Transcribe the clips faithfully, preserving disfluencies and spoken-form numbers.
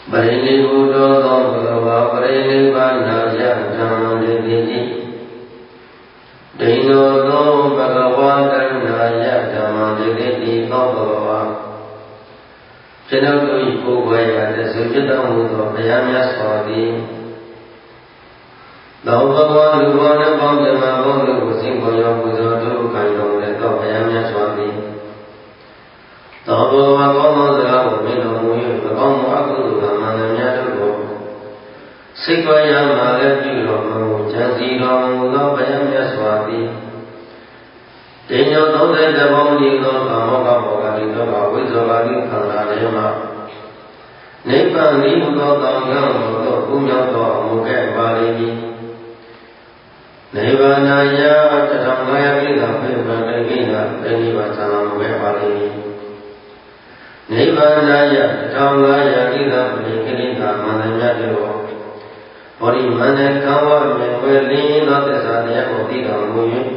ပရိနိဗ္ဗုတောသောဘဂဝါပရိနိဗ္ဗာနာယဓမ္မတိတိဒိနောသောဘဂဝါကရုဏာယဓမ္မတိတိသောဘဂဝါကျွန်ုပ်တို့၏ကိုယ်ွယ်ရာတသုဖြစ်တော်မူသောဘုရားမြတ်စွာသည်သောဘဂဝါလူဘောနှင့်ပေါင်းသမာဘုံတို့ကိုစိတ်ပေါ်ရောက်ပူဇော်တို့ခံတော်မူသောဘုရားမြတ်စွာသည်သောဘဂဝါကောင်းသောစကားကိုမြင်တော်မူ၍မကောင်းမှုအကုသိုလ်ကမှန်သမျှတို့ကိုစိတ်ပေါ်ရမှလည်းပြုတော်မူကြံစီတော်မူသောဘုရားမြတ်စွာသည်တေညောသုံးတဲ့တပေါင်းဒီသောကာမောကဘောဂတိသောဝိဇ္ဇောဂတိခန္ဓာလေးမှာနိဗ္ဗာန်ဤဟူသောတောင်ကံသောကုမြောက်သောအမှုကဲ့ပါလိမ့်မည်နိဗ္ဗာန်ယတထံငါယပိကပြေပန္တိကိနာတဏိဝသံမူကဲ့ပါလိမ့်မည်နိဗ္ဗာန်ယတထံငါယပိကပြေကိရိတာမန္တမြတ်တို့ဘောဓိမန္တကံဝမြေဝဲလင်းသောသစ္စာတရားကိုသိတော်မူ၍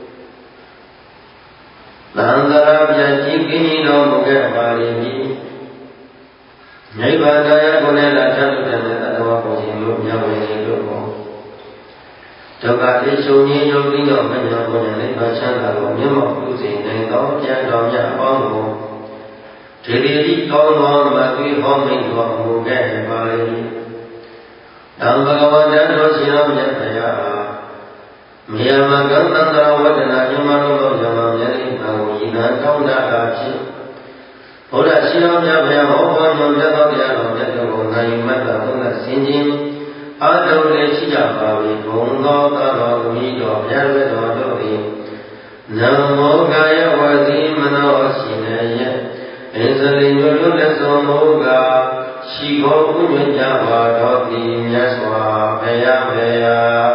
သံဃာပြကြီးကိမိတော်မူခဲ့ပါလိမ့်မည်နိဗ္ဗာန်တရားကိုလည်းလာထပ်တဲ့တတဝပုံရှင်တို့မြတ်ဝင်ရှင်တို့ကိုဒုက္ခတိချုပ်ငြိမ်းယုံပြီးတော့မမြောက်ဘုရားနိဗ္ဗာန်ချမ်းသာကိုမျက်မှောက်ပြုစေနိုင်သောကျမ်းတော်မြတ်အပေါင်းကိုဒေဒီတိကောင်းသောမသွေးဟောမိန်တော်မူခဲ့ပါလိမ့်မည်တံဘဂဝန္တတော်ရှင်တော်မြတ်ဘုရားမေယမကံသံဃာဝဒနာညမတော်သောဇမမြတ်၏ဘာဝဤနာတောင်းတတာဖြစ်ဘုရားရှင်တော်မြတ်ဘုရားဟောပေါ်ညွှန်ပြသောတရားတော်မြတ်တို့ကိုနိုင်မတ်တာသုံးသဆင်ခြင်းအာထုံလည်းရှိကြပါ၏ဘုံသောသာတော်မူ၏တော်ဘုရားရဲ့တော်တို့သည်နမောကာယဝစီမနောရှင်ရဲ့အစ္စရိညွတ်လက်ဆုံးမူကားရှိခိုးဥညွှန်ကြပါတော်သည်မြတ်စွာဘုရားဘုရား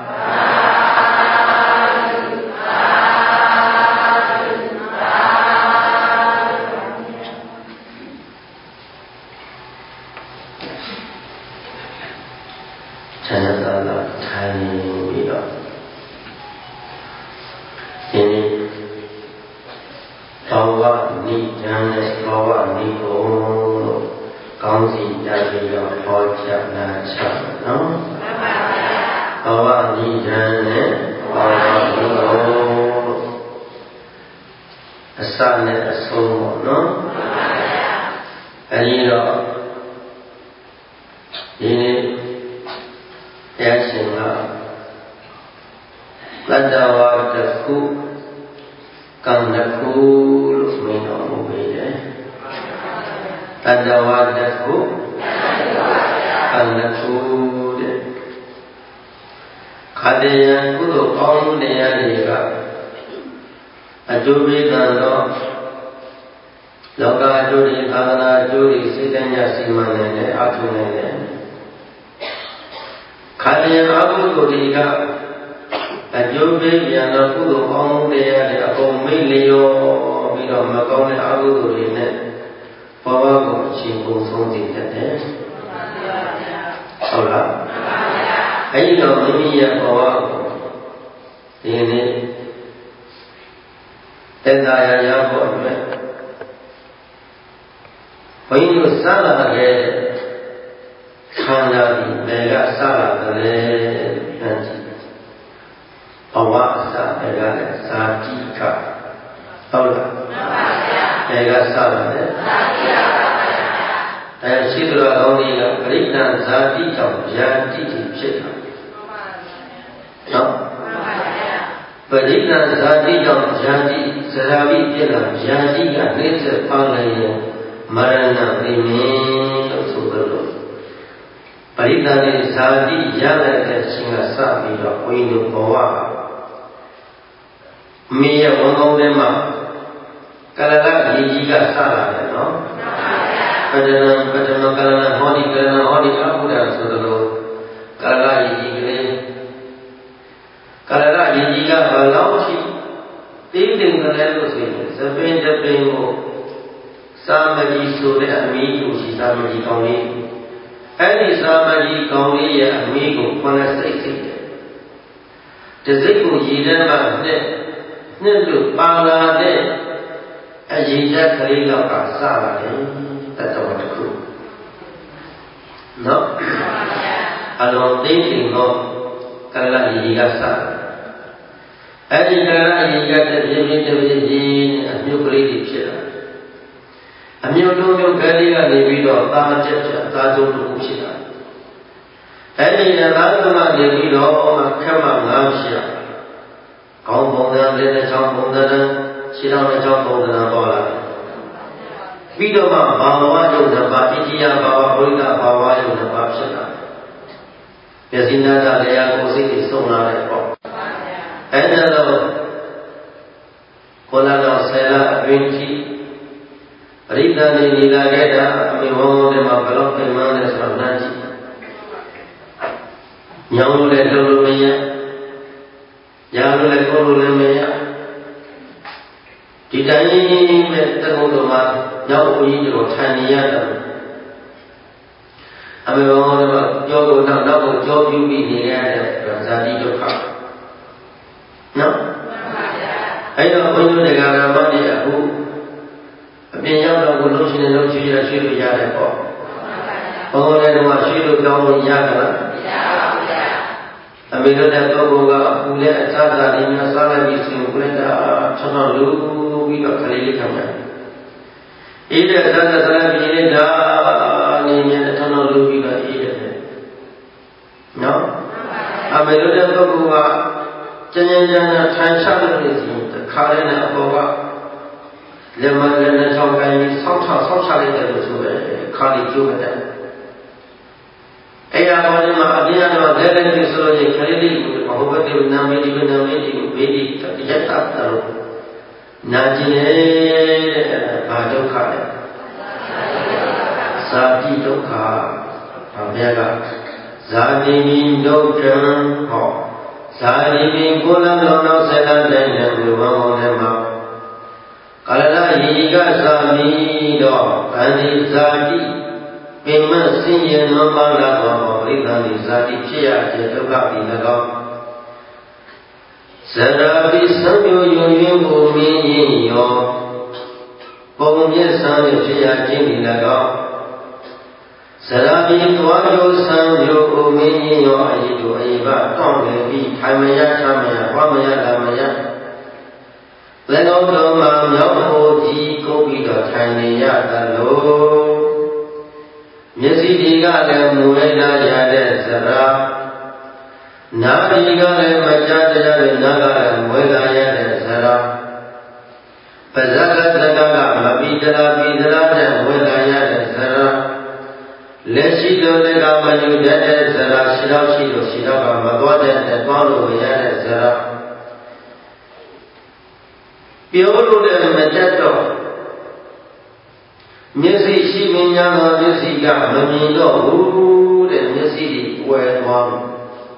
ဆန္ဒသာလာထိုင်ပြီးတော့ဒီနေ့ဘဝနိဒံနဲ့ဘဝနိဘုံလို့ကောင်းစီတက်ပြီးတော့ဟောကြားနာချနော်ဘဝနိဒံနဲ့ဘဝနိဘုံအစနဲ့အဆုံးပေါ့နော်အဲဒီတော့ဒီနေ့တရားရှင်ကလတ္တဝါတစ်ခုကံတစ်ခုလို့ဆိုတော်မူပေတယ်လတ္တဝါတစ်ခုကံတစ်ခုတဲ့ခတယံကုသိုလ်ကောင်းမှုတရားတွေကအကျိုးပေးတဲ့တော့လောကအကျိုးတွေသာသနာအကျိုးတွေစိတ်တညစီမံနေတဲ့အထုနေတယ်ခန္ဓာအကုသိုလ်တွေကအကျိုးပေးပြန်တော့ကုသိုလ်ကောင်းမှုတရားတွေအကုန်မိတ်လျောပြီးတော့မကောင်းတဲ့အကုသိုလ်တွေနဲ့ဘဝကိုအချိန်ကုန်ဆုံးစေတတ်တယ်ဟုတ်လားအဲဒီတော့မိမိရဲ့ဘဝကိုဒီနေ့တက်တာရရဖို့အတွက်ဘုန်းကြီးတို့စလာခဲ့ခန္ဓာဒီဘယ်ကစလာတယ်လဲဖြန့်ကြည့်ဘဝအစဘယ်ကလဲဇာတိကဟုတ်လားမှန်ပါဗျာဘယ်ကစလာလဲဇာတိကပါဗျာအဲရှိသလားကောင်းကြီးကပရိဒံဇာတိကြောင့်ဗျာတိဖြစ်တာမှန်ပါဗျာနော်မှန်ပါဗျာပရိဒံဇာတိကြောင့်ဗျာတိဇရာတိဖြစ်လာဗျာတိကနှိစ္စပန်းလည်းရင်မရဏသိမင်းလို့ဆိုလို့ပရိသတ်ရဲ့ဇာတိရလိုက်တဲ့ရှင်ကစပြီးတော့ဝိနုဘဝမိရဲ့ဝန်ကောင်းထဲမှာကလလကြီးကြီးကစလာတယ်နော်ပဒနာပဒမကလလဟောဒီကလလဟောဒီအဘုဒ္ဓဆိုလို့ကလလကြီးကြီးကလေးကလလကြီးကြီးကဘလောက်ရှိတိတိမ်ကလေးလို့ဆိုရင်သပင်တပင်ကိုစာမကြီးဆိုတဲ့အမိကိုရှိစာမကြီးကောင်းလေးအဲ့ဒီစာမကြီးကောင်းလေးရဲ့အမိကိုခုနှစ်စိတ်စိတ်တယ်တစိတ်ကိုရည်ထဲမှာနဲ့နဲ့လို့ပါလာတဲ့အရေးချက်ကလေးတော့ကစလာတယ်တတဝတ္တခု along thinking of Kala Yigasa. As in Kala Yigasa, Jimmy, a new creative chair. A new Lumio Galia, the video of Tamaja, Tazo to Ushida. As in a Lazama, the video of Kama Namshia. Component, let the component, sit down the component. Video of Bawa, the Batitia, Bawa, Hulda, Bawa, the Bapshana. Yazina, they are going to so not and Kolana Sela, Vinci, Rita, Nila, Geta, Mimo, the Mapalok, the Manas of Naji. Young Letomia, Young Letomia. Titani met the Modoma, now we need to Taniata. I mean, all Jogo now, Joe, you be the air, Zadi Joka. No? I know when you got a money who a young would lose in the future, she would yard for. Oh, then what she looked down in Yagana. I mean, don't have to go who let Tata in your salary, you let a Tonalu, we got Kalili come. Either Tata Salami, in the Tonalu, we got either. No? I mean, don't have to go. Jana Tanshan is the Karen Abova Lemon and Tonga, Santa Sociality to Kali Jupiter. Aya Bonima, Adina, Lenin is only Kali, Hobotim, Namidi, Namidi, Vedi, Yetapto, Najine, Badoka, Sadi Doka, Avega, Zadini Dokan, Sadi Kulam Lono Sedan and Lumama Kalala Yiga Sami Do and Zadi Payment Senior Nomala Gomo Ridan Zadi Chia Jetoka Pinago Sarabi Samu Yun Bumi Yo Bumi Samu Chia Jimilago Sarabi Tuayo Samu Bumi Yo Ayidu Ayiba Tongi Hamaya Tamaya Wamaya Lamaya Lenodoma Yoko Kobi the Tanya Dalo Mesidiga and Mueda Yade Zara Nabiga and Majada and Naga and Mueda Yade Zara Pazaka Zagaga Mabidala Bidala and Mueda Yade Zara Leshido the Gamayu Yade Zara Shida Shido Shidaba Magoda and Palo Yade Zara Piolo de Majato Missy Shimiana, Missy Gamino, who and Missy were one.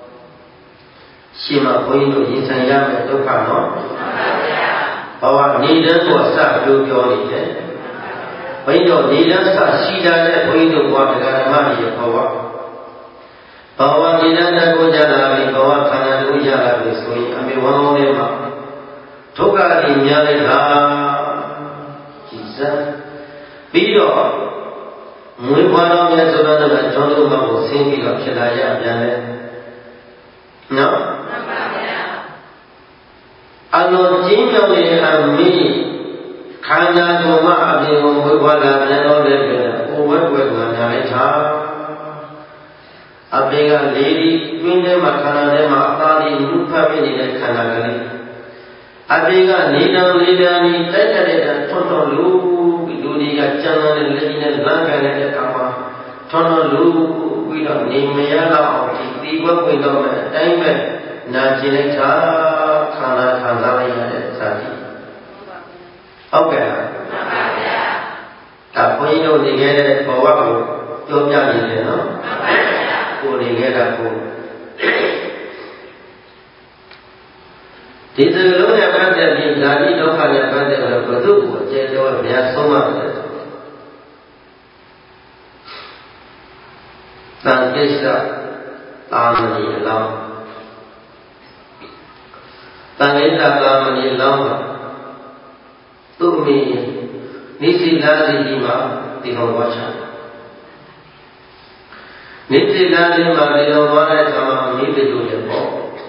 Shima Poino in San Yama Tocano. Our needle was sat to Johnny. When your needle sat, she does Poino water Garamani Power. Power Nina Gojana, Power Canada, Gojana, I mean, one of them. Toga in Yalika, Jesus. Bido, Muipano Yazana and Jonuma was singing of Shadaya Yane. No? Ano Jimmy and me, Kana Duma, Muiwala, Nano Level, who work with Manalita. A bigger lady, Queen Makana, Matali, Nupa, in Kanagali. Adiga Nina Lidani, Tata, Tono Ludiga Chana, and Legina Lanka, and Kama, Tono Lu, we don't name Mayala, or Tiba, we don't have time, Najineta, Kana, Tanzania, Sati. Okay. Tapoino, the Gada, Powago, Jobia, no? Go the Gada. This is a long about that in Zadi Doka about the Baduku, Jedo, they are so much. Tangesa, Lamani, Lam. Tangesa, Lamani, Lam. To me, Nisi Lazi Hima, the Howacha. နိတိလာလေးမှာဒီလိုသွားတဲ့အခါမှာမိတကျိုးရပေါ့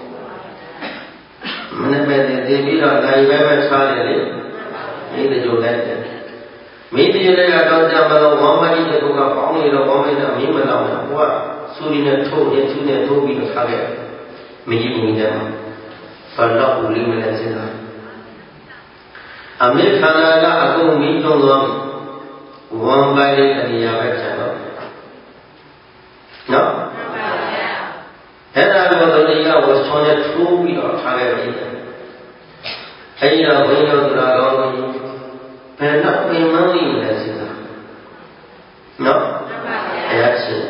မနေ့မဲ့သိပြီးတော့နိုင်ပဲပဲစားတယ်လေမိတကျိုးလိုက်တယ်မိတကျိုးလိုက်တော့ကြမလို့ဝမ်းမကြီးတစ်ခုကပေါင်းနေတော့ပေါင်းလိုက်တော့မိမလောက်တော့ဟိုကစူရီနဲ့ထိုးတယ်သူနဲ့ထိုးပြီးတော့ထားခဲ့မကြီးဘူးတဲ့မှာဘာလို့ဦးလေးမလဲစဉ်းစားအမေခန္ဓာကအကုန်မိသုံးသွားဝမ်းပိုင်တဲ့နေရာပဲကျန်တော့နော်အဲ့ဒါကိုတို့ဒီကဝတ်ဆောင်နဲ့ထိုးပြီးတော့ထားခဲ့ပြီအဲ့ဒီတော့ဘုန်းကြီးတို့သူတော်ကောင်းကြီးဘယ်တော့ပင်မနေလဲစဉ်းစားနော်အဲ့ဒါချင်း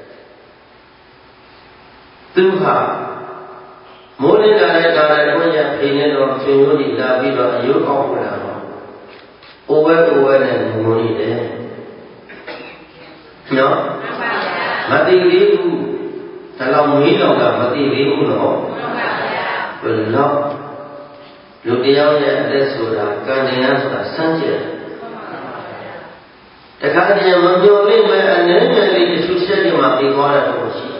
သူဟာမိုးလေးလာတဲ့ကာလကိုရဖိနေတော့ဆွေမျိုးကြီးလာပြီးတော့အယုကောက်လာတော့အိုဝဲအိုဝဲနဲ့ငုံနေတယ်နော်မသိသေးဘူးဒါတော့မေးတော့ကမသိသေးဘူးနော်ဘယ်တော့လူတယောက်ရဲ့အသက်ဆိုတာကံတရားဆိုတာစမ်းကြည့်တခါတည်းမပြောလိမ့်မယ်အနေနဲ့လေးတစ်ခုချက်ချင်းမှပြီးသွားတာတော့ရှိ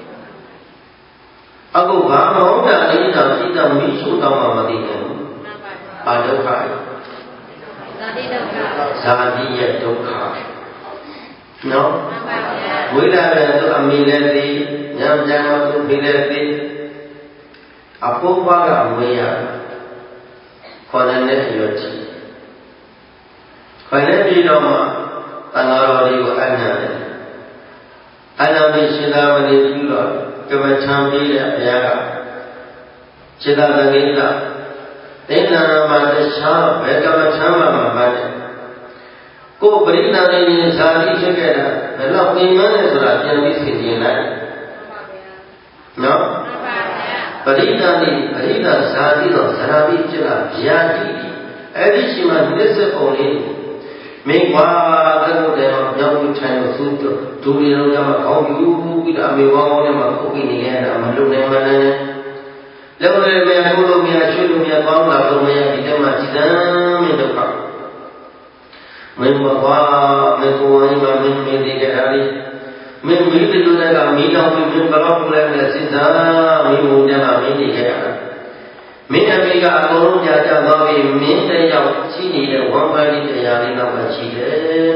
အခုဘာမဟုတ်တာလေးတောင်ကြည့်တော့မိရှုတော့မှမသိနိုင်ဘူးအာဒုက္ခဇာတိဒုက္ခဇာတိရဲ့ဒုက္ခနော်ဝိဒါရတော့အမိလည်းသိညံကြံတော့သူမိလည်းသိအပုပ္ပကမွေးရခေါ်တဲ့ရွတ်ချီခေါ်တဲ့ပြီးတော့မှတန်ဃာတော်တွေကိုအနံ့တယ်အနံ့ပြီးရှင်သာမဏေပြုတော့ကမ္မထံပြီးတဲ့ဘုရားကစေတသကိတ္တသင်္နာမှာတခြားဘယ်ကမ္မထံမှမမှတ်တယ်ကိုယ်ပရိသတ်နေရင်ဇာတိဖြစ်ခဲ့တာဘယ်တော့ပြင်မလဲဆိုတာပြန်ပြီးသိကျင်လိုက်နော်ပရိသတ်နေပရိသတ်ဇာတိတော့ဇာတိဖြစ်လာဗျာတိအဲ့ဒီရှိမှနစ်စပုံလေးမင်းကွာတဲ့တဲ့မြောက်ပြီးထိုင်လို့သူတို့ဒူရီလုံးကမှကောင်းယူပြီးတော့အမေဝေါင်းနဲ့မှပုတ်ပြီးနေရတာမလုံနိုင်မနိုင်လည်းလည်းလည်းကိုလိုမြရွှေလိုမြကောင်းလာလို့မရဒီထဲမှာကြည်တမ်းမြတ်တော့မင်းဘဝမင်းကိုဝိုင်းမှာမင်းမင်းဒီကရာလေးမင်းမိတဲ့လူတွေကမိတော့ပြီးမင်းဘလောက်ပူလဲနဲ့စဉ်းစားမင်းဘုံကြမှာမင်းနေခဲ့ရတာမင်းအမေကအကုန်လုံးကြာကြာသွားပြီးမင်းတယောက်ရှိနေတဲ့ဝမ်းပိုင်တရားလေးတော့မှရှိတယ်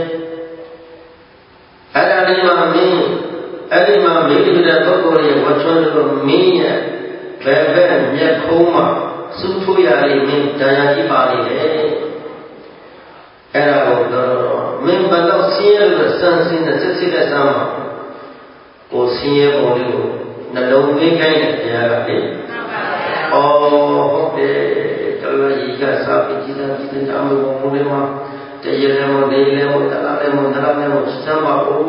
အဲ့ဒါလေးမှမင်းအဲ့ဒီမှာမိတဲ့ပုဂ္ဂိုလ်ရဲ့ဝတ်ချွန်းလို့မင်းရဲ့ဘယ်ဘက်မျက်ခုံးမှာစုထိုးရလေးမင်းတရားကြီးပါနေတယ်အဲ့ဒါကိုတော့မင်းဘယ်တော့ဆင်းရဲလို့စမ်းစင်းတဲ့စစ်စစ်တဲ့စမ်းမှာကိုဆင်းရဲပုံလေးကိုနှလုံးသွင်းခိုင်းတဲ့တရားကလေဩဟုတ်တယ်တော်ရည်ကစားပြီးကြည်သာကြည်သာအမှုဘုံလေးမှာတရရဲမနေလဲမတလားလဲမတလားလဲမစမ်းပါဦး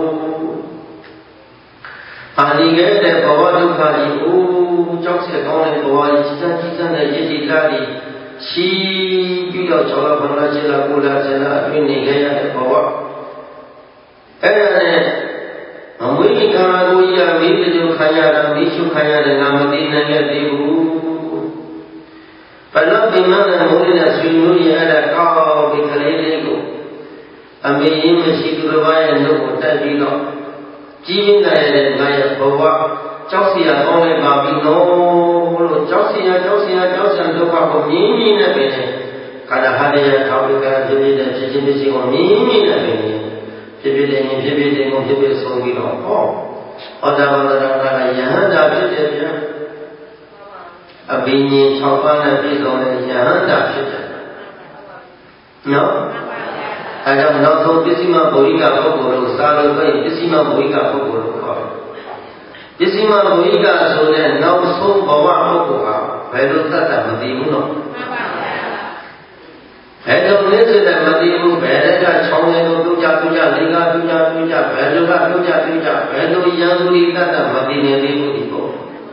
အာဒီကဲတဲ့ဘဝဒုက္ခကြီးဦးကြောက်ဆက်ကောင်းတဲ့ဘဝကြီးကြည်သာကြည်သာနဲ့ရည်ရည်လာပြီးရှိပြီးတော့၆လဘလခြေလာကိုလာခြေလာအတွင်းနေခဲ့ရတဲ့ဘဝအဲ့ဒါနဲ့မမွေးခါကိုရမိတကြခံရတာမိရှုခံရတယ်ငါမသိနိုင်ရသေးဘူးဘလို့ဒီမှာလည်းမိုးလေးနဲ့ဆွေမျိုးရအဲ့ဒါကောက်ပြီးကလေးလေးကိုအမေရင်းမရှိသူတစ်ပါးရဲ့နှုတ်ကိုတက်ပြီးတော့ကြီးရင်းနိုင်တဲ့ငါရဲ့ဘဝကြောက်စရာကောင်းနေပါပြီနော်လို့ကြောက်စရာကြောက်စရာကြောက်စရာဒုက္ခကိုမြင်းမြင်းနဲ့ပဲခန္ဓာဟာရထောက်ပြီးကဖြစ်ဖြစ်တဲ့ဖြစ်ချင်းဖြစ်ချင်းကိုမြင်းမြင်းနဲ့ပဲဖြစ်ဖြစ်တဲ့ရင်ဖြစ်ဖြစ်တဲ့ကိုဖြစ်ဖြစ်ဆုံးပြီးတော့ဟောဩဒါဝရကယဟန္တာဖြစ်တယ်ဗျာအဘိညာဉ်၆ပါးနဲ့ပြည့်စုံတဲ့ယဟန္တာဖြစ်တယ်နော်အဲကြောင့်နောက်ဆုံးပစ္စည်းမဘုရိကပုဂ္ဂိုလ်တို့စာလို့ဆိုရင်ပစ္စည်းမဘုရိကပုဂ္ဂိုလ်တို့ခေါ်တယ်ပစ္စည်းမဘုရိကဆိုတဲ့နောက်ဆုံးဘဝပုဂ္ဂိုလ်ဟာဘယ်လိုသတ်တာမသိဘူးနော်ဘယ်လိုလဲဆိုတဲ့မသိဘူးဘယ်တက်ကချောင်းတယ်လို့ပြုကြပြုကြလေးကပြုကြပြုကြဘယ်လိုကပြုကြပြုကြဘယ်လိုရန်သူတွေသတ်တာမသိနေသေးဘူးဒီပေါ့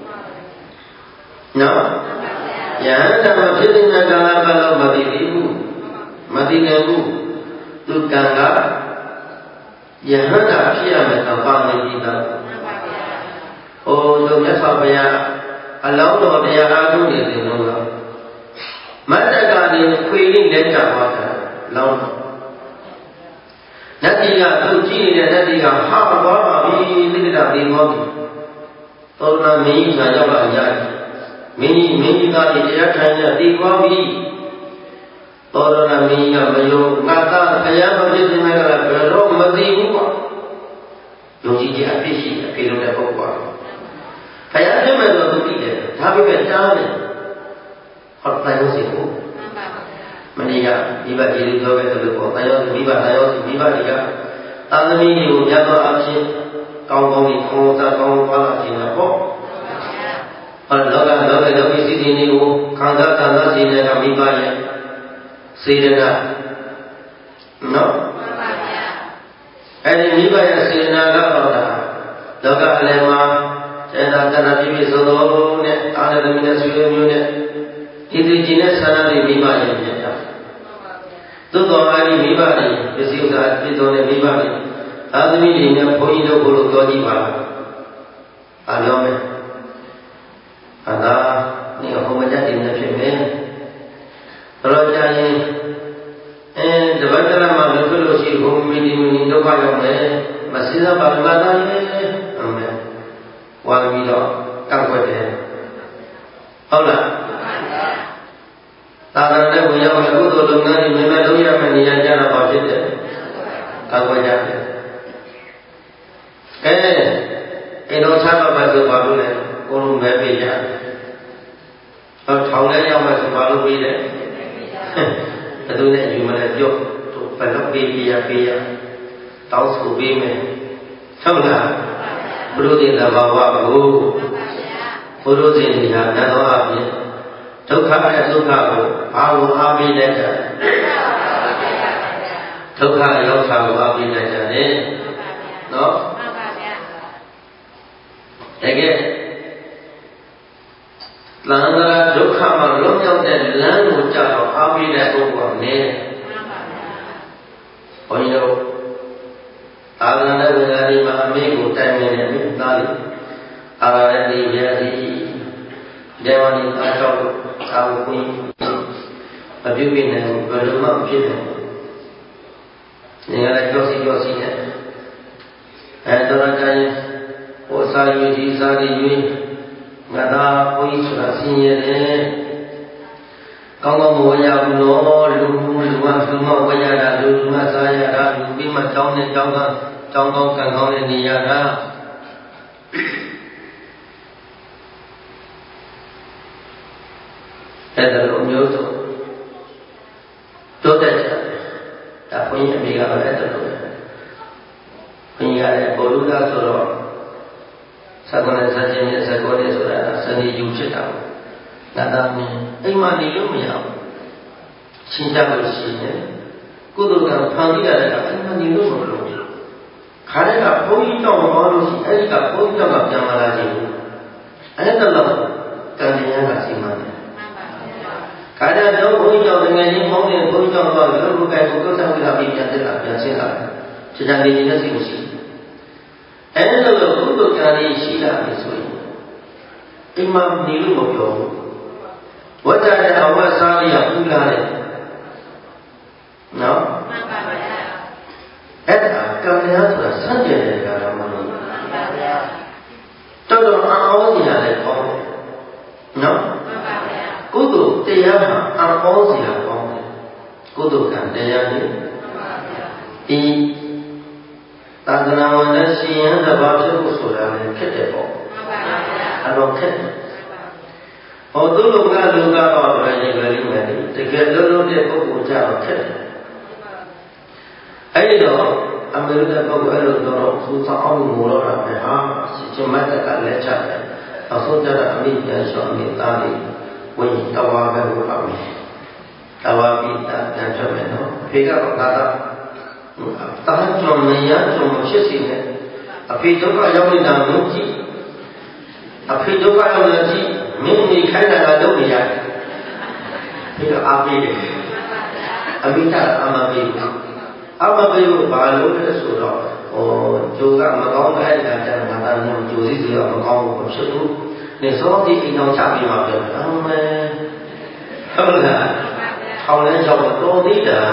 နော်ယဟန်တာမဖြစ်တဲ့ကာလပတ်လုံးမသိသေးဘူးမသိနိုင်ဘူးသူကံကယဟန်တာဖြစ်ရမယ်တော့ပါနေပြီတော့ဟိုတို့မြတ်စွာဘုရားအလောင်းတော်တရားအားထုတ်နေတယ်လို့ကမတ္တကနေခွေလေးလက်ကြသွားတာလောင်းတော်နတ်တိကသူကြည့်နေတဲ့နတ်တိကဟာသွားပါပြီလိတ္တပိသွားပြီသောရဏမင်းကြီးကရောက်လာကြတယ်မင်းကြီးမင်းကြီးသားတွေတရားထိုင်ကြတည်သွားပြီသောရဏမင်းကြီးကမယုံငါသားဘုရားမဖြစ်စေမဲ့ကလည်းဘယ်တော့မသိဘူးကွာယုံကြည်ခြင်းအဖြစ်ရှိအဖေလို့တဲ့ပုဂ္ဂိုလ်ပါဘုရားဖြစ်မဲ့တော့သူသိတယ်ဒါပေမဲ့တားတယ်ဟောတရားစီကိုမနေ့ကမိဘကြီးတွေပြောခဲ့တယ်လို့ပေါ့တရားစီမိဘတရားစီမိဘတွေကသာသမီတွေကိုမြတ်သောအဖြစ်ကောင်းကောင်းကြီးခေါ်တာကောင်းကောင်းပါလာခြင်းတော့ပေါ့ဟောလောကလောကလောကီစီစဉ်တွေကိုခံစားခံစားခြင်းတွေကမိဘရဲ့စေတနာနော်အဲဒီမိဘရဲ့စေတနာကတော့ဒါလောကအလယ်မှာစေတနာတဏှာပြည့်ပြည့်စုံစုံနဲ့အာရသမီးနဲ့ဆွေမျိုးနဲ့ဒီသူကြီးနဲ့ဆန္ဒတွေမိဘရဲ့ပြည့်တာသို့တော်အဲဒီမိဘတွေပစ္စည်းဥစ္စာပြည့်စုံတဲ့မိဘတွေသာသမီတွေနဲ့ဘုန်းကြီးတို့ဘုလို့ပြောကြည့်ပါလားအပြောမယ်အသာနေဟောမကြတဲ့နဲ့ဖြစ်မယ်ဘလို့ကြရင်အဲတပတ်တရမှာမဖြစ်လို့ရှိဘုံမီဒီမီဒုက္ခရောက်မယ်မစည်းစားပါမသားရဲ့အမေဝါပြီးတော့ကောက်ွက်တယ်ဟုတ်လားသာသနာ့နဲ့ဝင်ရောက်မယ်ကုသိုလ်လုပ်ငန်းတွေမြင်မဲ့လုပ်ရမယ့်နေရာကြတော့ဘာဖြစ်တယ်ကောက်ွက်ကြတယ်အဲအိမ်တော်ချတော့ပဲဆိုပါလို့လေကိုလိုမဲပေးကြဟောထောင်ထဲရောက်မှဆိုပါလို့ပြီးတယ်ဘယ်သူနဲ့ယူမလဲပြောတို့ဘယ်တော့ပေးပြရပေးရတောင်းဆိုပေးမယ်ဟုတ်လားဘုရုဇင်သဘာဝကိုဘုရုဇင်ညာနတ်တော်အပြင်ဒုက္ခနဲ့ဒုက္ခကိုဘာလို့အားပေးလိုက်ကြဒုက္ခရောက်တာကိုအားပေးလိုက်ကြတယ်နော်တကယ်လန္တရာဒုက္ခမှာလွတ်မြောက်တဲ့လမ်းကိုကြတော့အားပေးတဲ့ပုဂ္ဂိုလ်နဲ့ဘုန်းကြီးတို့အာရဏနဲ့ဝိညာဉ်မှာအမေကိုတိုင်နေတဲ့မိသားလေးအာရဏနဲ့ရာဇီဒေဝနီအတော်အာဝိအပြုပြနေဘယ်လိုမှဖြစ်နေနေရာကြောစီကြောစီနဲ့အဲတော်ကြရင်ဟိုစာယူဒီစာယူငါသာဘုန်းကြီးဆိုတာဆင်းရဲတယ်ကောင်းကောင်းမဝရဘူးလို့လူလူလူကလူမဝရတာလူလူမစားရတာလူပြီးမှတောင်းနဲ့တောင်းကတောင်းကောင်းကံကောင်းနဲ့နေရတာအဲ့ဒါလိုမျိုးဆိုတိုးတက်တယ်ဒါဘုန်းကြီးအမိကတော့အဲ့ဒါလိုဘုန်းကြီးကလည်းဘောလူသားဆိုတော့သက္ကနဲ့ဆက်ခြင်းနဲ့သက္ကောနဲ့ဆိုတာစနေယူဖြစ်တာပေါ့။ဒါသာမင်းအိမ်မှာနေလို့မရဘူး။ရှင်းကြလို့ရှိရင်ကုသိုလ်ကဖန်တီးရတဲ့ကအိမ်မှာနေလို့မလို့။ခါတဲ့ကဘုန်းကြီးတောင်းသွားလို့ရှိအဲ့ဒီကဘုန်းကြီးတောင်းကပြန်လာကြည့်။အဲ့ဒါတော့ကံတရားကစီမံတယ်။ခါတဲ့တော့ဘုန်းကြီးတောင်းငယ်ချင်းမောင်းတဲ့ဘုန်းကြီးတောင်းတော့လူလူကဲကိုကုသဝိလာပြီးပြန်တက်လာပြန်ရှင်းလာတယ်။ခြေချနေနေတဲ့စိတ်ကိုရှိတယ်အဲ့လိုလိုကုသိုလ်ကံလေးရှိလာပြီဆိုရင်အိမ်မှာနေလို့မပြောဘူးဝတ္တတဲ့အဝတ်စားလေးကပူလာတယ်နော်မှန်ပါဗျာအဲ့ဒါကံတရားဆိုတာစัจကြတဲ့ကာရမလို့မှန်ပါဗျာတော်တော်အောင်းစရာလည်းကောင်းတယ်နော်မှန်ပါဗျာကုသိုလ်တရားမှာအောင်းစရာကောင်းတယ်ကုသိုလ်ကံတရားကြီးမှန်ပါဗျာဒီသာသနာဝန်နဲ့ရှင်ရန်တပါးဖြစ်ဖို့ဆိုတာလည်းခက်တယ်ပေါ့မှန်ပါဗျာအဲ့တော့ခက်တယ်ဟောသူလူကလူကတော့လည်းရေလေးမယ်တကယ်လုံးလုံးတဲ့ပုဂ္ဂိုလ်ကြတော့ခက်တယ်အဲ့ဒီတော့အမေရိကန်ပုဂ္ဂိုလ်အဲ့လိုတော့သူဆောင်အောင်ငိုတော့တာပဲဟာရှင်မတ်တကလည်းချတယ်အဆုံးကြတာအမိပြန်ရှောင်းနေသားလေးဝင်တဝါပဲလို့ပါမယ်တဝါပြီးတာပြန်ထွက်မယ်နော်ဖေကတော့သာသာတာကြောင့်မရကြောင့်ဖြစ်စီနဲ့အဖေဒုက္ခရောက်နေတာမျိုးကြည့်အဖေဒုက္ခရောက်နေကြည့်မင်းမိခိုင်းတာကလုပ်နေရတယ်ဒီတော့အားပေးတယ်အမိတာအမပေးဘူးအမပေးလို့ဘာလို့လဲဆိုတော့ဟိုဂျိုးကမကောင်းတဲ့အခါကျတော့ငါသားမျိုးဂျိုးစီစီတော့မကောင်းဘူးဖြစ်ဘူးနေစောဒီအိမ်တော်ချပြီးမှပြောတယ်အမေဟုတ်လားထောင်လဲရောက်တော့သေးတာ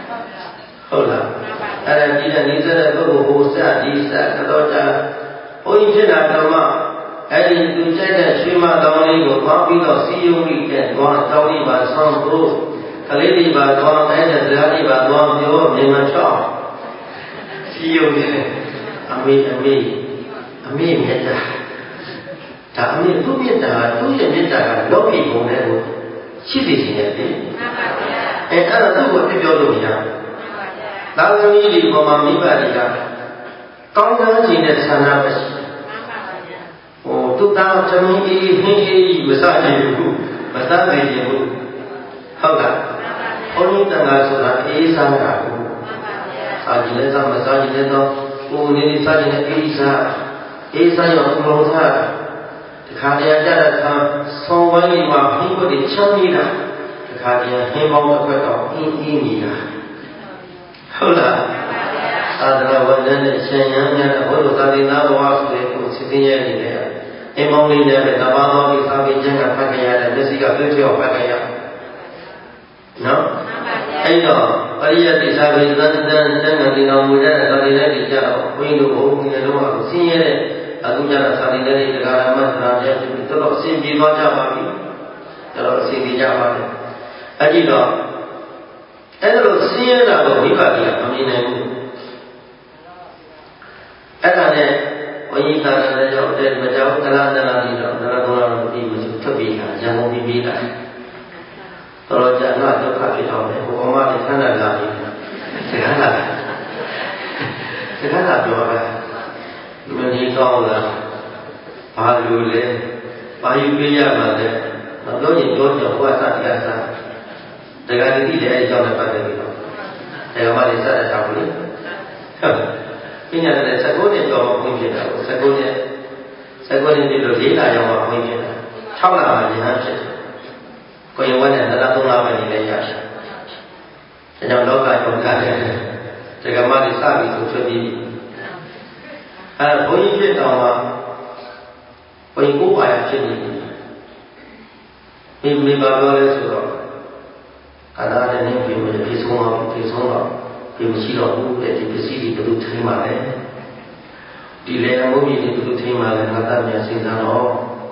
ဟုတ်လားအဲ့ဒါကြည့်တဲ့နေစတဲ့ပုဂ္ဂိုလ်ဟိုစက်ဒီစက်တော့ကြဘုဖြစ်တာတော့မှအဲ့ဒီသူကြိုက်တဲ့ရွှေမတော်လေးကိုသွားပြီးတော့စီယုံပြီးတဲ့သွားအကြောင်းလေးပါဆောင်းဖို့ကလေးလေးပါသွားအဲ့တဲ့ဇာတိပါသွားပြောမြင်မချောက်စီယုံနေအမေအမေအမေမြတ်တာဒါအမေသူ့မြတ်တာသူ့ရဲ့မြတ်တာကလောကီဘုံနဲ့ကိုရှိသိနေတယ်လေမှန်ပါဗျာအဲ့အဲ့တော့သူ့ကိုပြပြောလို့မရဘူးမှန်ပါဗျာသာသမီတွေပေါ်မှာမိဘတွေကကောင်းကောင်းခြင်းနဲ့ဆန္ဒမရှိမှန်ပါဗျာဟိုသူ့သားသမီးအေးဟင်းအေးမစားနိုင်ဘူးမစားနိုင်ဘူးဟုတ်လားဘုန်းကြီးတန်ခါဆိုတာအေးစားတာကိုမှန်ပါဗျာစားကြည့်လဲစားမစားကြည့်လဲတော့ကိုယ်နေနေစားကြည့်လဲအေးစားအေးစားရောဘုံလုံးစားဒီခါတည်းကြတဲ့အခါဆောင်းဝိုင်းလေးမှာဘိန်းကိုတွေချမ်းနေတာဒီခါတည်းဟင်းပေါင်းတစ်ခွက်တော့အင်းအင်းနေတာဟုတ်လားသာသနာ့ဝန်ထမ်းနဲ့ရှင်ရန်များတဲ့ဘုရားသာသနာ့ဘဝဆိုတဲ့ကိုစစ်သိရနေတယ်အိမ်ပေါင်းလေးနဲ့တပါးတော်ပြီးစာပေကျမ်းကဖတ်ကြရတဲ့မျက်စိကပြည့်ပြောဖတ်ကြရနော်အဲ့တော့ပရိယတ်တိစာပေသန်တန်တန်ငါဒီတော်မူတဲ့သာသနာ့တိကျတော့ဘုန်းကြီးတို့ဘုန်းကြီးတို့ကဆင်းရဲတဲ့အခုကျတော့သာသနာ့တိတရားဓမ္မသရာပြည့်ပြီးတော်တော်အစဉ်ပြေသွားကြပါပြီတော်တော်အစဉ်ပြေကြပါလေအဲ့ဒီတော့အဲ့လိုဆင်းရဲတာကိုမိဘတွေကမမြင်နိုင်ဘူးအဲ့ဒါနဲ့ဝိညာဉ်သာလည်းရောက်တဲ့မကြောက်သလားသလားပြီးတော့သလားတော်တော်ပြီးမှထွက်ပြေးတာရံကုန်ပြီးပြေးတာတော်တော်ကြာငါဒုက္ခဖြစ်တော့တယ်ဘုရားမလည်းခန္ဓာလာပြီစကားလာစကားလာပြောတာမင်းကောင်းလားဘာလို့လဲဘာယူပေးရမှာလဲတော့ပြောရင်ပြောကြဘုရားစတရားစားတက္ကသိလည်းအကြောင်းနဲ့ပတ်သက်ပြီးတော့ဒါကမှလည်းစတဲ့ထားဘူးလေဟုတ်ပညာတဲ့စကုနဲ့ကြော်ဘုန်းဖြစ်တာကိုစကုနဲ့စကုနဲ့ပြလို့လေးလာရောက်မှဘုန်းဖြစ်တာ၆လမှဉာဏ်ဖြစ်တယ်ကိုယ်ဝတ်နဲ့သလားသုံးလပဲနေလဲရရှိဒါကြောင့်လောကယုံကြတယ်တက္ကမတွေစပြီးဆိုထွက်ပြီးအဲဘုန်းကြီးဖြစ်တော်မှာဘုန်းကြီးကိုယ်ပါရဖြစ်နေပြီမိမိပါပြောလဲဆိုတော့ကာလနဲ့နေပြီးမှပြေဆုံးတော့ပြေဆုံးတော့ပြေမရှိတော့ဘူးတဲ့ဒီပစ္စည်းတွေဘယ်လိုထိမှလဲဒီလေအမှုကြီးတွေဘယ်လိုထိမှလဲငါသားများစဉ်းစားတော့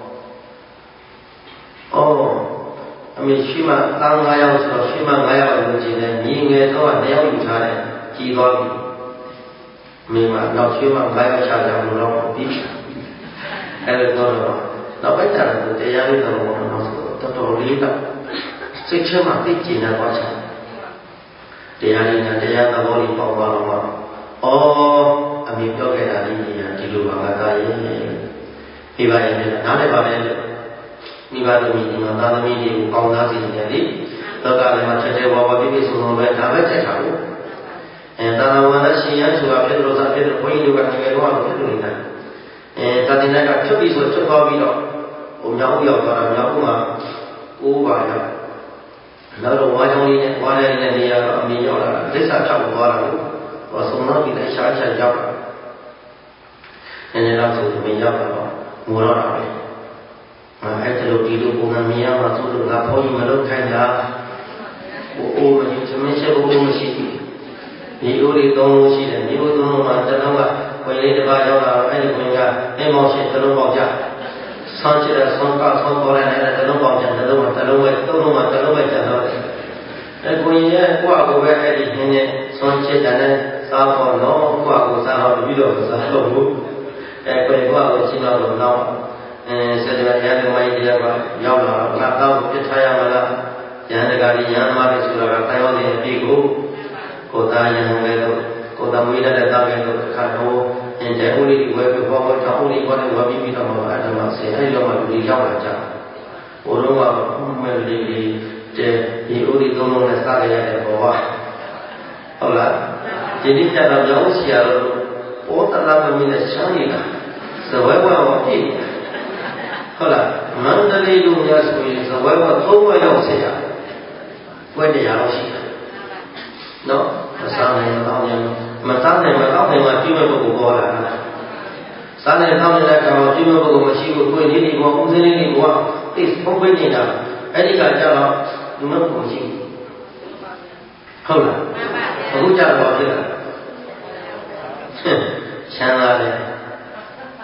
အော်အမေရှိမှသား၅ယောက်ဆိုတော့ရှိမှ၅ယောက်လို့ကြည့်တယ်ညီငယ်တော့၂ယောက်ယူထားတယ်ကြီးသွားပြီမိမနောက်ရှိမှ၅ယောက်ချကြလို့တော့ပြီးအဲ့လိုတော့နောက်ပိုင်းကျတော့တရားလေးတော့တော့တော်တော်လေးတော့စိတ်ထဲမှာသိကျင်နေသွားချင်တရားရင်းနဲ့တရားသဘောလေးပေါက်သွားတော့မှဩအမေပြောခဲ့တာလေးကြီးဒီလိုပါကသာရဲ့ဒီပါရဲ့နားလည်းပါပဲမိဘတို့ညီမသားသမီးတွေကိုကောင်းသားစေနေတယ်လေလောကထဲမှာချက်ချက်ဝါဝါပြည့်ပြည့်စုံစုံပဲဒါပဲချက်ထားလို့အဲသာသနာ့ဝန်ထမ်းရှင်ရန်ဆိုတာဖြစ်လို့သာဖြစ်လို့ဘုန်းကြီးတို့ကငယ်တော့ဖြစ်လို့နေတာအဲသာသနာ့ကထွက်ပြီးဆိုထွက်သွားပြီးတော့ဟိုမြောက်ရောက်သွားတာမြောက်မှာကိုးပါရနောက်တော့ဝါကြောင်းလေးနဲ့ဝါလေးနဲ့နေရာတော့အမြင်ရောက်လာတာဒိဋ္ဌာဖြောက်သွားတာလို့ဟောဆုံးတော့ဒီလည်းရှားချရောက်လာနည်းနည်းတော့ဆိုသူမရောက်တော့ငိုတော့တာပဲအဲ့ဒါလို့ဒီလိုပုံစံမြင်ရမှာသူတို့ငါဘုန်းကြီးမလုပ်ခိုင်းတာဟိုအိုးမင်းသမင်းချက်ဘုံမရှိဘူးဒီလိုလေးသုံးလို့ရှိတယ်ဒီလိုသုံးလို့မှတလုံးကဝင်လေးတစ်ပါးရောက်လာတော့အဲ့ဒီဝင်ကအိမ်မောင်ရှိတလုံးပေါက်ကြဆောင်းချတဲ့ဆောင်းကဆောင်းပေါ်လာတဲ့တလုံးပေါက်ကြတလုံးကတလုံးပဲသုံးလုံးကတလုံးပဲကျန်တော့တယ်အဲ့ကိုရင်ရဲ့ကိုယ့်အကိုပဲအဲ့ဒီနင်းနဲ့ဆောင်းချတဲ့စားပေါ်တော့ကိုယ့်အကိုစားတော့ပြီးတော့စားတော့ဘူးအဲ့ကိုယ်ကိုယ့်အကိုရှင်းတော့တော့အဲဆက်ကြရတဲ့မိုင်းတရားကရောက်လာတော့ငါတော့ပြစ်ထားရမလားရဟန်းတကာကြီးရဟန်းမားတွေဆိုတာကတိုင်းအောင်တဲ့အပြည့်ကိုကိုယ်သားရဟန်းပဲလို့ကိုယ်သားမွေးတဲ့တာပဲလို့ခါတော့တဲ့ဦးလေးဝယ်ပြီးဘောဘောတောင်းဦးလေးဘောနဲ့ဝယ်ပြီးပြီးတော့မှအဲ့ဒါမှဆင်အဲ့ဒီတော့မှလူကြီးရောက်လာကြဘိုးတော်ကမဲလေးလေးတဲ့ဒီဦးလေးသုံးလုံးနဲ့စားရတဲ့ဘောပါဟုတ်လားဒီနေ့ကျတော့ရောက်စီရတော့ဘောတလာမင်းနဲ့ချမ်းနေတာဇဝဲဘွားကိုပြည့်ဟုတ်လားမန္တလေးလူများဆိုရင်ဇဝဲဘွားသုံးဘွားရောက်စီရဘွဲတရားလို့ရှိတယ်နော်မစားနိုင်တော့ရင်မစားနိုင်မတော့နိုင်မှပြည့်မဲ့ပုဂ္ဂိုလ်ပေါ်လာတာစားနိုင်တော့တဲ့ကောင်ပြည့်မဲ့ပုဂ္ဂိုလ်မရှိဘူးကိုယ်လေးတွေဘောဦးစင်းလေးတွေဘောသိဖုံးပေးနေတာအဲ့ဒီကကြတော့ဒီမဲ့ပုဂ္ဂိုလ်မရှိဘူးဟုတ်လားအခုကြတော့ဖြစ်လာချမ်းသာတယ်ဟ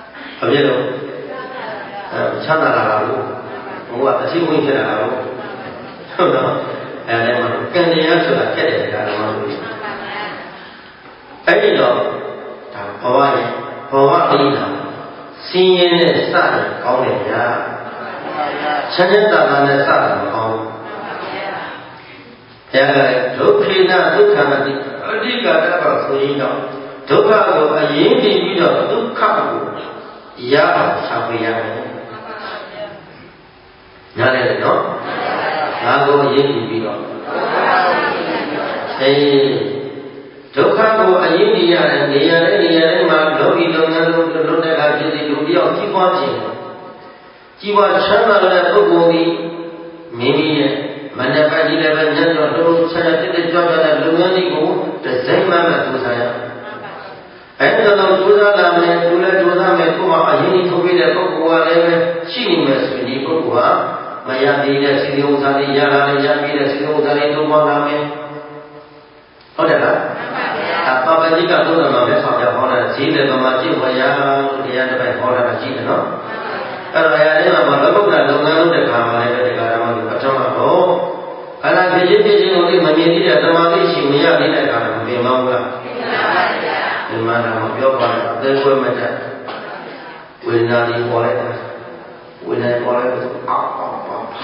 ဘာဖြစ်လို့အဲချမ်းသာလာတာလို့ဘုရားအချင်းဝင်ဖြစ်လာတာလို့ဟုတ်တော့အဲဒီမှာကံတရားဆိုတာခက်တယ်ဒါတော့လို့အဲ့ဒီတော့ဒါဘဝရဲ့ဘဝအိဋ္ဌာစင်းရဲနဲ့စတယ်ကောင်းတယ်ဗျာချမ်းသာတာနဲ့စတယ်မကောင်းဘူးဘုရားကလည်းဒုက္ခိနဒုက္ခမတိအဓိကကတော့ဆိုရင်တော့ဒုက္ခကိုအရင်တည်ပြီးတော့ဒုက္ခကိုရအောင်ရှာဖွေရမယ်နားလည်တယ်နော်ဒါကိုအရင်တည်ပြီးတော့အေးဒုက္ခကိုအရင်တည်ရတယ်နေရာနဲ့နေရာတိုင်းမှာလောကီလုပ်ငန်းလုပ်လုပ်တဲ့အခါဖြစ်စီလူတယောက်ကြီးပွားခြင်းကြီးပွားချမ်းသာတဲ့ပုဂ္ဂိုလ်ဒီမိမိရဲ့မနက်ပိုင်းကြီးလည်းပဲညံ့တော့တို့ဆရာတက်တက်ကြွကြွတဲ့လုပ်ငန်းတွေကိုဒီဇိုင်းမှမှသူစားရအဲ့ဒါတော့ကြိုးစားလာမယ်သူလည်းကြိုးစားမယ်ကိုယ်မှာအရင်ကြီးထုတ်ပြတဲ့ပုဂ္ဂိုလ်ကလည်းပဲရှိနေမယ်ဆိုရင်ဒီပုဂ္ဂိုလ်ဟာမရသေးတဲ့စီဥစ္စာတွေရလာတယ်ရပြီးတဲ့စီဥစ္စာတွေတို့ပေါ်လာမယ်ဟုတ်တယ်လားမှန်ပါဗျာအပပတိကသုံးတယ်မှာပဲဆောက်ပြဟောတာဈေးတယ်မှာကြည့်ဝရလို့တရားတစ်ပိုက်ဟောတာရှိတယ်နော်အဲ့တော့အရာလေးမှာဘာလို့ဘုရားလုပ်ငန်းလုပ်တဲ့ခါမှာလည်းပဲဒီကရမလို့အထမတော့ခန္ဓာဖြစ်ခြင်းဖြစ်ခြင်းကိုသိမမြင်သေးတဲ့သမာဓိရှိမရသေးတဲ့ခါမှာမမြင်မဘူးလားမြင်ပါပါဗျာဒီမှာတော့ပြောပါတော့အသေးခွဲမတတ်ဝေဒနာတွေပေါ်လိုက်တာဝေဒနာပေါ်လိုက်တော့အောက်အောက်အောက်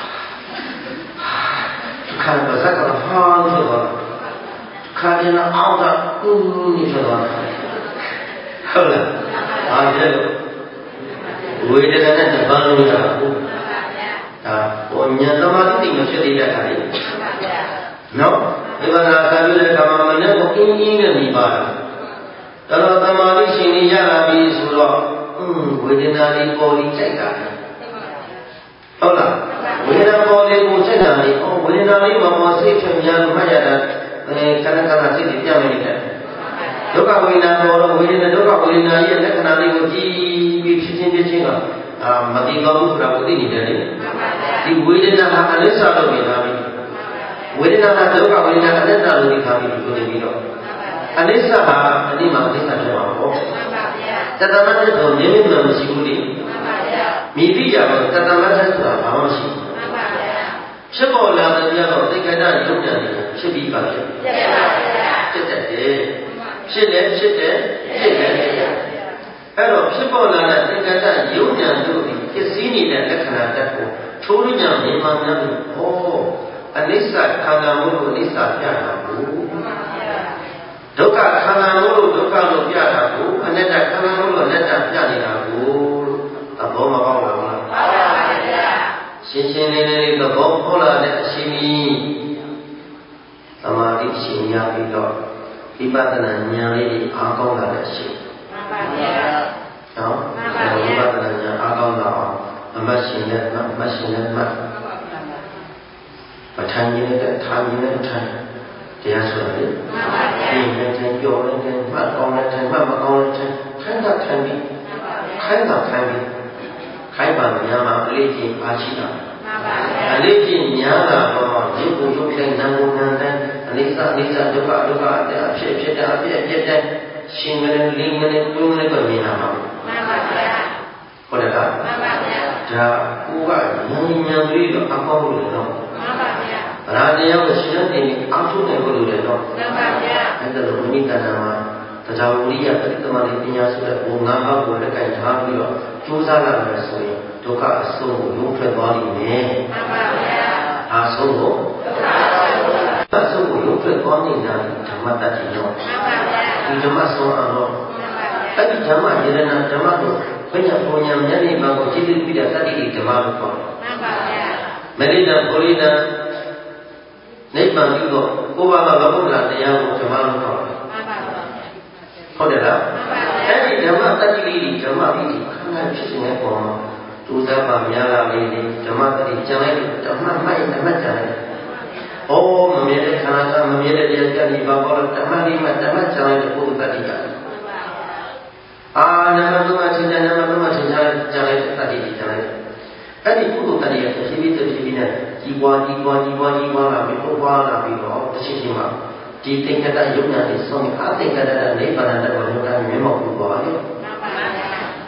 ခန္ဓာပါစကတော့ဟာလို့တော့ခါရင်အောက်ကကူးနေဆိုတော့ဟုတ်လားအားကျလို့ဝေဒနာနဲ့တပန်းလို့ရတာဟုတ်ဒါပေါ်ညာသမာဓိမဖြစ်သေးတဲ့အခါလေးနော်ဒီမှာသာပြုတဲ့ခါမှာမနဲ့ကိုအင်းကြီးနဲ့မိပါတာတော်တော်သမာဓိရှင်ကြီးရလာပြီဆိုတော့อืมဝေဒနာလေးပေါ်ပြီးစိုက်တာဟုတ်လားဝေဒနာပေါ်လေးကိုစိုက်တာလေအော်ဝေဒနာလေးမပေါ်စိတ်ဖြများလို့မှတ်ရတာအဲခဏခဏစိတ်တွေပြတ်နေတယ်ဒုက္ခဝေဒနာပေါ်တော့ဝေဒနာဒုက္ခဝေဒနာရဲ့လက္ခဏာလေးကိုကြည့်ပြီးဖြစ်ချင်းဖြစ်ချင်းကအာမသိတော့ဘူးဆိုတာကိုသိနေတယ်လေဒီဝေဒနာဟာအနိစ္စလို့မြင်ထားပြီဝေဒနာဟာဒုက္ခဝေဒနာအနတ္တလို့မြင်ထားပြီဆိုနေပြီးတော့အနိစ္စဟာအနိမအနိစ္စဖြစ်မှာပေါ့တတမတ်တဲ့တော့မြင်မြင်မရှိဘူးလေမိတိရတော့တတမတ်တဲ့ဆိုတာဘာမှမရှိဘူးဖြစ်ပေါ်လာတဲ့ကြတော့သိက္ခာတရုပ်တံဖြစ်ပြီးပါဖြစ်ဖြစ်တတ်တယ်ဖြစ်တယ်ဖြစ်တယ်ဖြစ်တယ်အဲ့တော့ဖြစ်ပေါ်လာတဲ့သင်္ကတရုပ်ဉာဏ်တို့ဒီဖြစ်စည်းနေတဲ့လက္ခဏာတက်ကိုထိုးဉာဏ်မြင်မှများလို့ဟောအနိစ္စခန္ဓာမို့လို့အနိစ္စပြတာကိုဒုက္ခခန္ဓာမို့လို့ဒုက္ခလို့ပြတာကိုအနတ္တခန္ဓာမို့လို့အနတ္တပြနေတာကိုသဘောမပေါက်လားမှန်ပါပါဗျာရှင်းရှင်းလေးလေးသဘောပေါက်လာတဲ့အရှင်ကြီးသမာဓိရှင်ရပြီးတော့ဝိပဿနာဉာဏ်လေးတွေအားကောင်းလာတဲ့အရှင်မှန်ပါဗျာနော်ဝိပဿနာဉာဏ်အားကောင်းလာအောင်အမတ်ရှင်နဲ့အမတ်ရှင်နဲ့မှတ်ပဋ္ဌာန်းကြီးနဲ့ထာကြီးနဲ့ထိုင်တရားဆိုတာလေမှန်ပါဗျာဒီနဲ့ထိုင်ပြောနေတယ်မှတ်ကောင်းတဲ့ထိုင်မှတ်မကောင်းတဲ့ထိုင်ခိုင်းတာထိုင်ပြီးခိုင်းတာထိုင်ပြီးခိုင်းပါများမှာအလေးချင်းအားရှိတာမှန်ပါဗျာအလေးချင်းများတာတော့ရုပ်ကိုရုပ်တိုင်းနာမ်ကိုနာမ်တိုင်းအနိစ္စအနိစ္စဒုက္ခဒုက္ခအဖြစ်ဖြစ်တဲ့အဖြစ်အဖြစ်တိုင်းရှင်ငယ်လေးငယ်တွန်းလေးပဲမြင်လာမှာမှန်ပါဗျာဟုတ်တယ်လားမှန်ပါဗျာဒါကိုကဉာဏ်ဉာဏ်ပြီးတော့အကောင်းလို့တော့မှန်ပါဗျာဗราတရားကိုရှင်းတဲ့အောက်ထုတ်တယ်လို့လည်းတော့မှန်ပါဗျာအဲ့ဒါလိုမိတ္တနာမှာတရားဝိရိယပရိသမารပညာဆိုတဲ့ဘုံငါးပါးကိုလည်းကြိုက်ထားပြီးတော့ကြိုးစားလာမယ်ဆိုရင်ဒုက္ခအဆုံးကိုရုံးထွက်သွားလိမ့်မယ်မှန်ပါဗျာအဆုံးကိုဒုက္ခအဆုံးကိုရုံးထွက်သွားနေတာဓမ္မတတ်တယ်တော့မှန်ပါဗျာဒီဓမ္မဆုံးအောင်တော့အဲ့ဒီဓမ္မယေရနာဓမ္မကိုဘယ်ညာပုံညာမျက်နှာမှာကိုကြည့်ပြီးတဲ့တတိဓမ္မလို့ခေါ်တယ်မှန်ပါဗျာမရိဒပုရိဒနိဗ္ဗာန်ပြုတော့ကိုယ်ဘာသာဘုရားတရားကိုဓမ္မလို့ခေါ်တယ်မှန်ပါဗျာဟုတ်တယ်လားမှန်ပါဗျာအဲ့ဒီဓမ္မတတိလေးဓမ္မပြီးခန္ဓာဖြစ်နေတဲ့ပုံမှာဒုစရပါများလာလေးဓမ္မတတိကျန်လိုက်ဓမ္မမိုက်ဓမ္မကျန်လိုက်ဩမမြဲတဲ့ခန္ဓာကမမြဲတဲ့တရားကြံဒီဘာပေါ်တော့ဓမ္မလေးမှာဓမ္မကျန်လိုက်တဲ့ပုဂ္ဂိုလ်တတိကအာနမတုမချင်းနမတုမချင်းကျန်လိုက်တဲ့တတိကျန်လိုက်အဲ့ဒီပုဂ္ဂိုလ်တတိကတစ်ဖြည်းဖြည်းတစ်ဖြည်းဖြည်းနဲ့ကြီးပွားကြီးပွားကြီးပွားကြီးပွားလာပြီးပုပ်ပွားလာပြီးတော့တစ်ချိန်ချိန်မှာဒီသင်္ကတယုံညာလေးဆုံးအသင်္ကတနိဗ္ဗာန်တတ်ကိုမြတ်မြတ်မောက်ပြီးသွားတယ်မှန်ပါဗျာ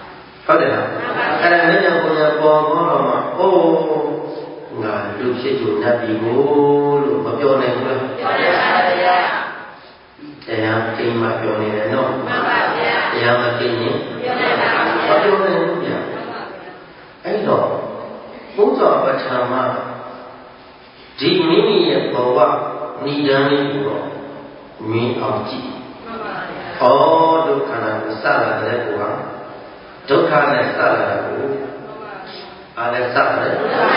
ဟုတ်တယ်လားအဲ့ဒါမဉ္ဇဉ်ပုံညာပေါ်ပေါ်တော့မှအိုးငါလူဖြစ်သူနတ်ပြည်ကိုလို့မပြောနိုင်ဘူးလားပြောနိုင်ပါဗျာတရားသိမှပြောနေတယ်နော်မှန်ပါဗျာတရားမသိရင်ပြောနိုင်ပါဗျာမပြောနိုင်ဘူးဗျာအဲ့တော့ဘုရားပဋ္ဌာန်းမှာဒီမိမိရဲ့ဘဝနိဒန်းလေးကိုတော့မြင်အောင်ကြည့်မှန်ပါဗျာဩဒုက္ခနာကိုစလာတဲ့ကိုဟာဒုက္ခနဲ့စလာတာကိုအားလည်းစတယ်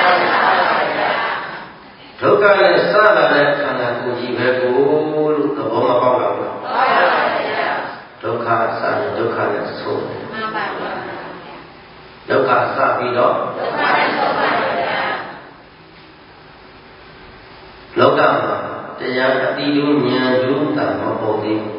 ဒုက္ခနဲ့စလာတဲ့ခန္ဓာကိုယ်ကြီးပဲကိုလို့သဘောမပေါက်လားမှန်ပါဗျာဒုက္ခစရင်ဒုက္ခနဲ့ဆုံးတယ်မှန်ပါဗျာဒုက္ခစပြီးတော့ဒုက္ခနဲ့ဆုံးပါဗျာလောကမှာတရားအတိတုဉာဏ်တို့တာမပေါ်သေးဘူး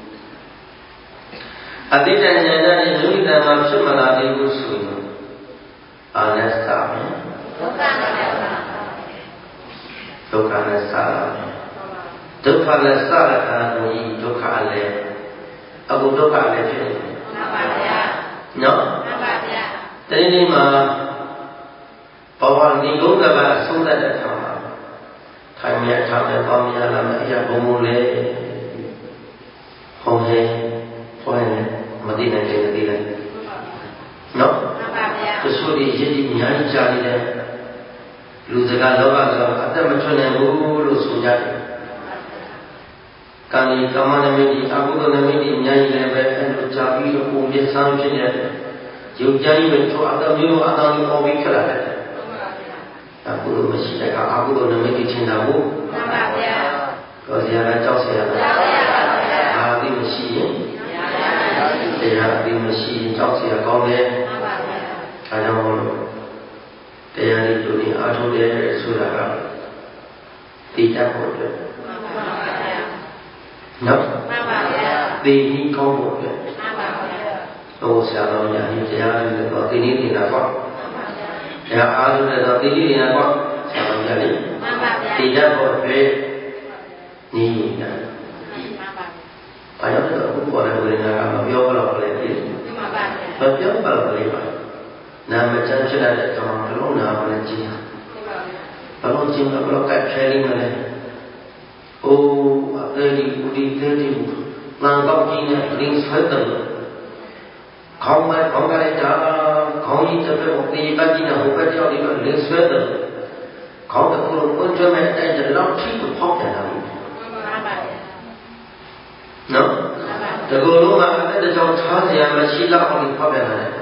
အတိတ်ဉာဏ်နဲ့ယုံကြည်တာဖြစ်မလာသေးဘူးဆိုရင်အာနဲ့စမယ်ဒုက္ခနဲ့စဒုက္ခနဲ့စလာဒုက္ခနဲ့စတဲ့ခန္ဓာကိုယ်ကြီးဒုက္ခလည်းအခုဒုက္ခလည်းဖြစ်နေတယ်မှန်ပါဗျာနော်မှန်ပါဗျာဒီနေ့မှာဘဝနိဂုံးကဘာအဆုံးသတ်တဲ့အခါမှာထိုင်မြတ်ထားတဲ့ပေါင်းများလာမယ်အရာဘုံဘုံလေးဟောနေဟောနေမသိနိုင်တယ်မသိနိုင်နော်မှန်ပါဗျာတချို့ဒီရည်ရည်အများကြီးကြားနေတယ်လူစကားလောဘစကားအသက်မထွက်နိုင်ဘူးလို့ဆိုကြတယ်ကာမီကာမနမိတ်အကုသိုလ်နမိတ်အများကြီးလည်းပဲအဲ့လိုကြားပြီးတော့ပုံပြဆန်းဖြစ်နေတယ်ရုပ်ကြမ်းပဲသူအတမျိုးအတောင်ပေါ်ပြီးခလာတယ်အကုသိုလ်မရှိတဲ့ကအကုသိုလ်နမိတ်ထင်တာဘူးမှန်ပါဗျာတော့ဆရာကကြောက်ဆရာကကြောက်ဆရာပါဗျာအာသိမရှိရင်တရားအသိမရှိရင်ကြောက်ဆရာကောင်းတယ်မှန်ပါဗျာအဲကြောင့်မို့လို့တရားလေးတို့ဒီအားထုတ်တယ်ဆိုတာကသိတတ်ဖို့အတွက်မှန်ပါဗျာနော်မှန်ပါဗျာသိပြီးကောင်းဖို့အတွက်မှန်ပါဗျာဟိုဆရာတော်များဒီတရားလေးတော့သိနေနေတာပေါ့တရားအားထုတ်တယ်တော့သိနေနေတာပေါ့ဆရာတော်များလေးမှန်ပါဗျာသိတတ်ဖို့အတွက်ညီနေတာမှန်ပါဘာလို့လဲဘုရားလည်းဝိညာဉ်ကမပြောတော့လည်းဖြစ်မှန်ပါဗျာမပြောပါလို့လေပါနာမကျမ်းဖြစ်တဲ့အခါမှာဘလုံးနာမလည်းကြည့်တာဘလုံးကြည့်တော့ဘလုံးကဖယ်လိမ့်မယ်အိုးအသေးဒီဦးဒီသေးဒီလမ်းကောက်ကြီးနဲ့လင်းဆွဲတယ်ခေါင်းမဲ့ခေါင်းကလေးဒါခေါင်းကြီးတစ်ဖက်ကိုပြေးပတ်ကြည့်နေဟိုဘက်ကြောက်ဒီကလင်းဆွဲတယ်ခေါင်းတစ်ခုလုံးပွင့်ချမဲ့အဲ့ဒါတော့ထိကိုဖောက်တယ်လားမှန်ပါဗျာနော်တကူလုံးကအဲ့ဒါကြောင့်ထားစရာမရှိတော့ဘူးဖောက်ပြန်လာတယ်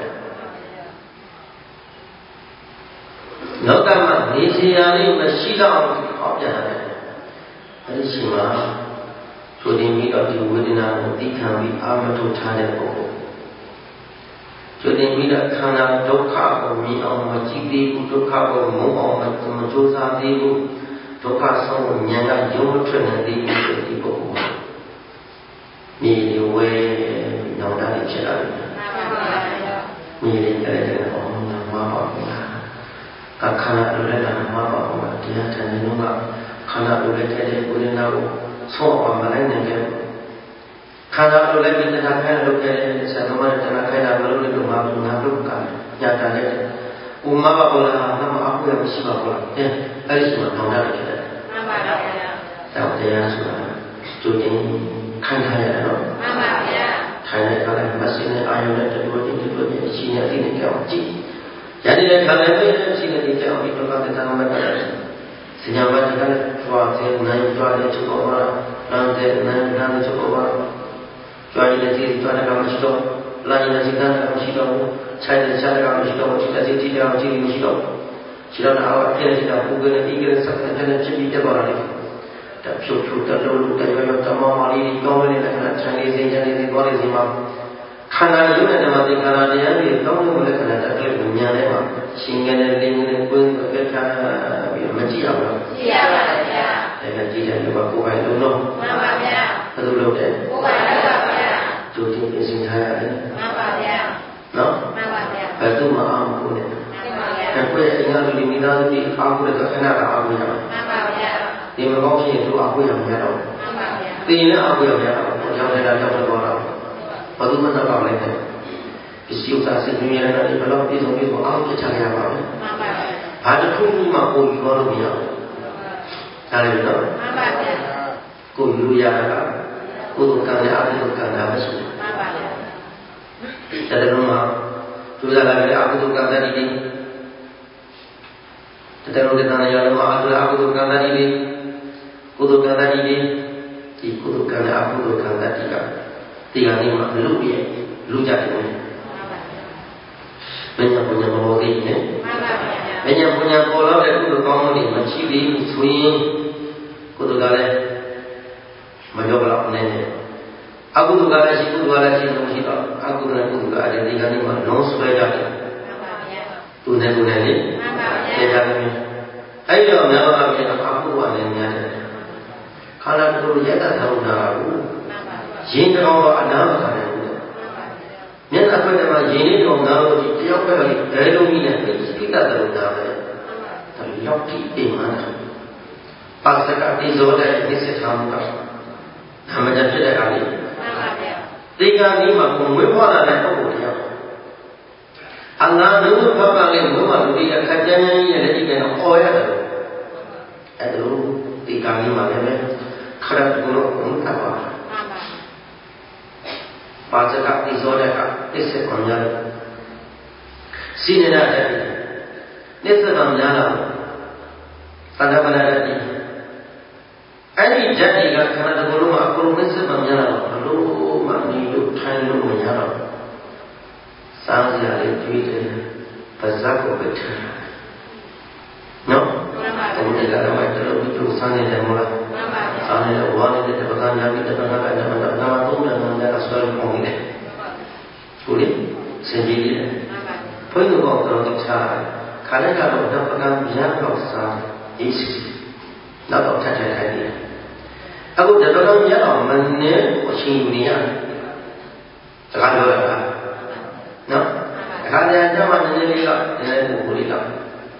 လောကမှာနေစရာလေးမရှိတော့ဘူးဖောက်ပြန်လာတယ်အဲ့ဒီချိန်မှာဆိုရင်ပြီးတော့ဒီဝေဒနာကိုသိခံပြီးအာမထုတ်ထားတဲ့ပုဂ္ဂိုလ်ဆိုရင်ပြီးတော့ခန္ဓာဒုက္ခကိုမြင်အောင်မကြည့်သေးဘူးဒုက္ခကိုမုန်းအောင်မကြိုးစားသေးဘူးဒုက္ခဆုံးကိုဉာဏ်ကယုံမထွက်နိုင်သေးဘူးဆိုဒီပုဂ္ဂိုလ်မြေတွေဝဲနောင်တတွေဖြစ်လာတယ်မှန်ပါပါမြေတွေအဲ့ဒါဟောမှာမပါဘူးကခန္ဓာလိုလည်းမပါဘူးတရားထိုင်နေတော့ခန္ဓာလိုလည်းတဲ့ကိုယ်ရင်းနာကိုဆော့အောင်မလိုက်နိုင်တယ်ခန္ဓာလိုလည်းပြဿနာခိုင်းလို့ခဲ့တယ်ဆရာတော်ကတနာခိုင်းတာမလို့လို့မှာဘူးငါတို့ကညတာလိုက်တယ်ဥမဘဘောလာငါမအခုရမရှိပါဘူးအဲအဲ့ဒီမှာနောင်တတွေဖြစ်တယ်မှန်ပါပါဘုရားတော့တရားဆိုတာကျိုးတင်ခံထားရတယ်နော်မှန်ပါဗျာထိုင်တဲ့အခါလည်းမစင်းနဲ့အာယုံနဲ့တူတူတူတူနဲ့ရှိနေတဲ့အကြောင်းကြည့်ရတဲ့ခါလည်းပဲရှိနေတဲ့အကြောင်းဒီတော့ကတည်းကမှတ်ရတယ်စဉ္ညာမတိကလည်းကြွားစေနိုင်ကြွားတဲ့ချုပ်ပေါ်မှာလမ်းတဲ့နိုင်လမ်းတဲ့ချုပ်ပေါ်မှာကြွားရတဲ့စီကြွားတဲ့ကမရှိတော့လာရတဲ့စီကမရှိတော့ခြိုက်တဲ့ခြိုက်တဲ့ကမရှိတော့ခြိတဲ့စီကြည့်တဲ့ကြည့်မရှိတော့ခြိတော့အောက်အဲ့ဒီကပူကလေးဒီကလေးစက်တဲ့ဖြစ်ပြီးတက်သွားတယ်တဖြုတ်ဖြုတ်တလုံးလုံးတရွရွတမောမောလေးကောင်းနေတဲ့ခဏခြံလေးစိတ်ချနေတဲ့သွားလေးစီမှာခန္ဓာရုပ်နဲ့ဓမ္မသင်္ခါရတရားတွေကောင်းတဲ့လက္ခဏာတစ်ခုကိုဉာဏ်နဲ့မှာရှင်ငယ်တဲ့လင်းနေတဲ့ကိုယ်ကိုပြတ်ထားပြီးမကြည့်ရဘူးကြည့်ရပါတယ်ဗျာဒါကကြည့်တယ်လို့ကိုယ်ပိုင်လုံးလုံးမှန်ပါဗျာဘယ်လိုလုပ်တယ်ကိုယ်ပိုင်လုပ်ပါဗျာကျိုးတင်ပြင်ဆင်ထားရတယ်မှန်ပါဗျာနော်မှန်ပါဗျာဘယ်သူမှအားမကိုနဲ့မှန်ပါဗျာအခုရဲ့အင်္ဂါလူမိသားစုတွေအားကိုတဲ့ခဏကအားကိုရမယ်မှန်ပါဗျာဒီမကောင်းဖြစ်ရင်သူအားကိုရမှာမရတော့ဘူးမှန်ပါဗျာသိရင်အားကိုရမှာမရတော့ဘူးကြောင့်လည်းကြောင့်တော့တော့ဘာလို့မနှောက်ပါလဲပြစ္စည်းဥစ္စာစိတ်မြင်ရတာဒီဘလောက်ပြည့်စုံပြီးတော့အောင်ပြချရပါမယ်မှန်ပါဗျာဘာတစ်ခုမှကိုယူတော့မရဘူးဒါလည်းနော်မှန်ပါဗျာကိုယူရတာကိုယ်ကံနဲ့အကုသိုလ်ကံတာပဲရှိတယ်မှန်ပါဗျာဒါလည်းမှာကျိုးစားလာတဲ့အကုသိုလ်ကံတာဒီတတရုံတဏှာရလည်းမှာအကုသိုလ်ကံတာဒီကုသိုလ်ကံတာဒီဒီကုသိုလ်ကံနဲ့အကုသိုလ်ကံတာဒီကဒီကနေ့မှာလူပြည့်လူကြတယ်မညာပညာမောတိနဲ့မညာပညာပေါ်လာတဲ့ကုသိုလ်ကောင်းမှုတွေမရှိသေးဘူးဆိုရင်ကုသိုလ်ကလည်းမကြောက်တော့နဲ့အကုသိုလ်ကလည်းရှိကုသိုလ်ကလည်းရှိလို့ရှိတော့အကုသိုလ်နဲ့ကုသိုလ်ကလည်းဒီကနေ့မှာလုံးဆွဲကြတယ်သူနဲ့ကိုယ်နဲ့လေကျေကြတယ်အဲ့တော့များပါပြန်တော့အကုသိုလ်ကလည်းများတယ်ခန္ဓာကိုယ်ရဲ့တတ်တော်နာဘူးရင်တော်တော့အနာမခံနိုင်ဘူးမျက်နှာဖက်ထဲမှာရင်လေးတော်နာလို့ဒီတယောက်ပဲလေဘယ်လိုနည်းနဲ့သိသိတတ်တယ်လို့နာပဲဒါလောက်ကြည့်အိမ်မှာပါစကတိဇောတဲ့နိစ္စထားမှုကဓမ္မကြဖြစ်တဲ့အခါလေးမှန်ပါဗျာဒီကနေ့မှာကိုမွေးဖွားလာတဲ့ပုဂ္ဂိုလ်တရားအငါလုံးဝဖတ်ပါလေဘုရားလူတွေအခက်ကြမ်းကြမ်းကြီးနဲ့လက်ကြည့်ကြတော့အော်ရတယ်အဲ့ဒါလို့ဒီကနေ့မှာလည်းခရတ်ကိုတော့ဘုရားပါမှန်ပါပါစကတိဇောတဲ့ကသစ္စာကိုများတယ်စိနေတဲ့အတိုင်းသစ္စာကများလာသတ္တပနာတဲ့အဲ့ဒီဓာတ်တွေကခန္ဓာတစ်ခုလုံးမှာအကုန်လုံးသစ္စာများလာတော့ဘလို့မှနေလို့ထိုင်လို့မရတော့စားစရာလေးကြွေးတယ်ပါဇက်ကိုပဲထားနော်ဘုရားကတော့တလို့ပြုစားနေတယ်မလားစားနေတော့ဝါနေတဲ့ပကံညာပြီးတဲ့ပကံကလည်းမတော့နာတော့တယ်နာတော့ဆွဲပုံနေတယ်ဟုတ်လေစင်ကြီးတယ်ဘုန်းကြီးကတော့တော့ချာခါလိုက်ကတော့တော့ပကံညာတော့စားအေးစီနောက်တော့ထပ်ထပ်ထိုင်နေတယ်အခုတတော်တော်များတော့မနေအချိန်နေရတယ်စကားပြောရတာနော်အခါတည်းကျမှနည်းနည်းလေးတော့နည်းနည်းပို့လေးတော့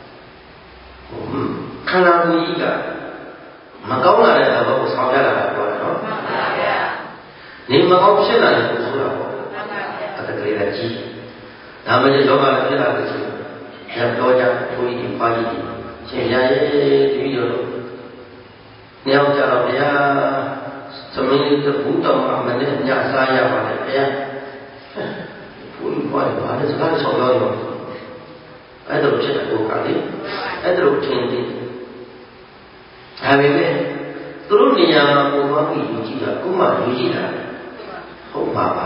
ခန္ဓာကိုယ်ကြီးကမကောင်းလာတဲ့သဘောကိုဆောင်ရလာတာပြောတယ်နော်မှန်ပါဗျာနေမကောင်းဖြစ်လာတယ်ဆိုတာပေါ့မှန်ပါဗျာအဲ့ဒါကလေးကကြီးဒါမှလည်းလောကလည်းဖြစ်လာတယ်ဆိုရင်တော့ကြဘုန်းကြီးပါကြီးရှင်ရရဲ့ဒီလိုတော့နေအောင်ကြတော့ဗျာသမီးလေးကဘုဒ္ဓမှာမနဲ့ညစားရပါတယ်ဗျာဘုန်းကြီးဘာလဲဘာလဲစကားဆောင်းတော့ရောအဲ့ဒါဖြစ်တဲ့ကိုယ်ကလေအဲ့ဒါကိုထင်တယ်ဒါပေမဲ့သူတို့နေရာမှာပုံသွားပြီးယူကြည့်တာကိုမှယူကြည့်တာဟုတ်ပါပါ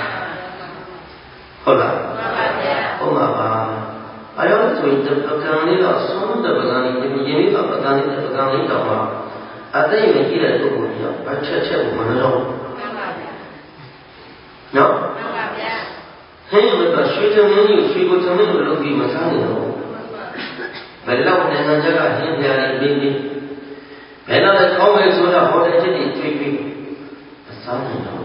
ဟုတ်လားမှန်ပါဗျာဟုတ်ပါပါအဲ့တော့ဆိုရင်ပကံလေးတော့ဆုံးတဲ့ပကံလေးဒီရင်းလေးတော့ပကံလေးပကံလေးတော့မှအသိဉာဏ်ကြီးတဲ့ပုဂ္ဂိုလ်ကြီးတော့ဘာချက်ချက်ကိုမနှလုံးမှန်ပါဗျာနော်မှန်ပါဗျာဟင်းမတော့ရွှေသမင်းကြီးရွှေကိုသမင်းကိုလုပ်ပြီးမစားနေတော့ဘယ်လောက်နိုင်ငံခြားကဟင်းပြားလေးပြီးပြီးဘယ်တော့လဲကောင်းမယ်ဆိုတော့ဟောတဲ့ချက်တွေတွေ့ပြီးမစားနိုင်တော့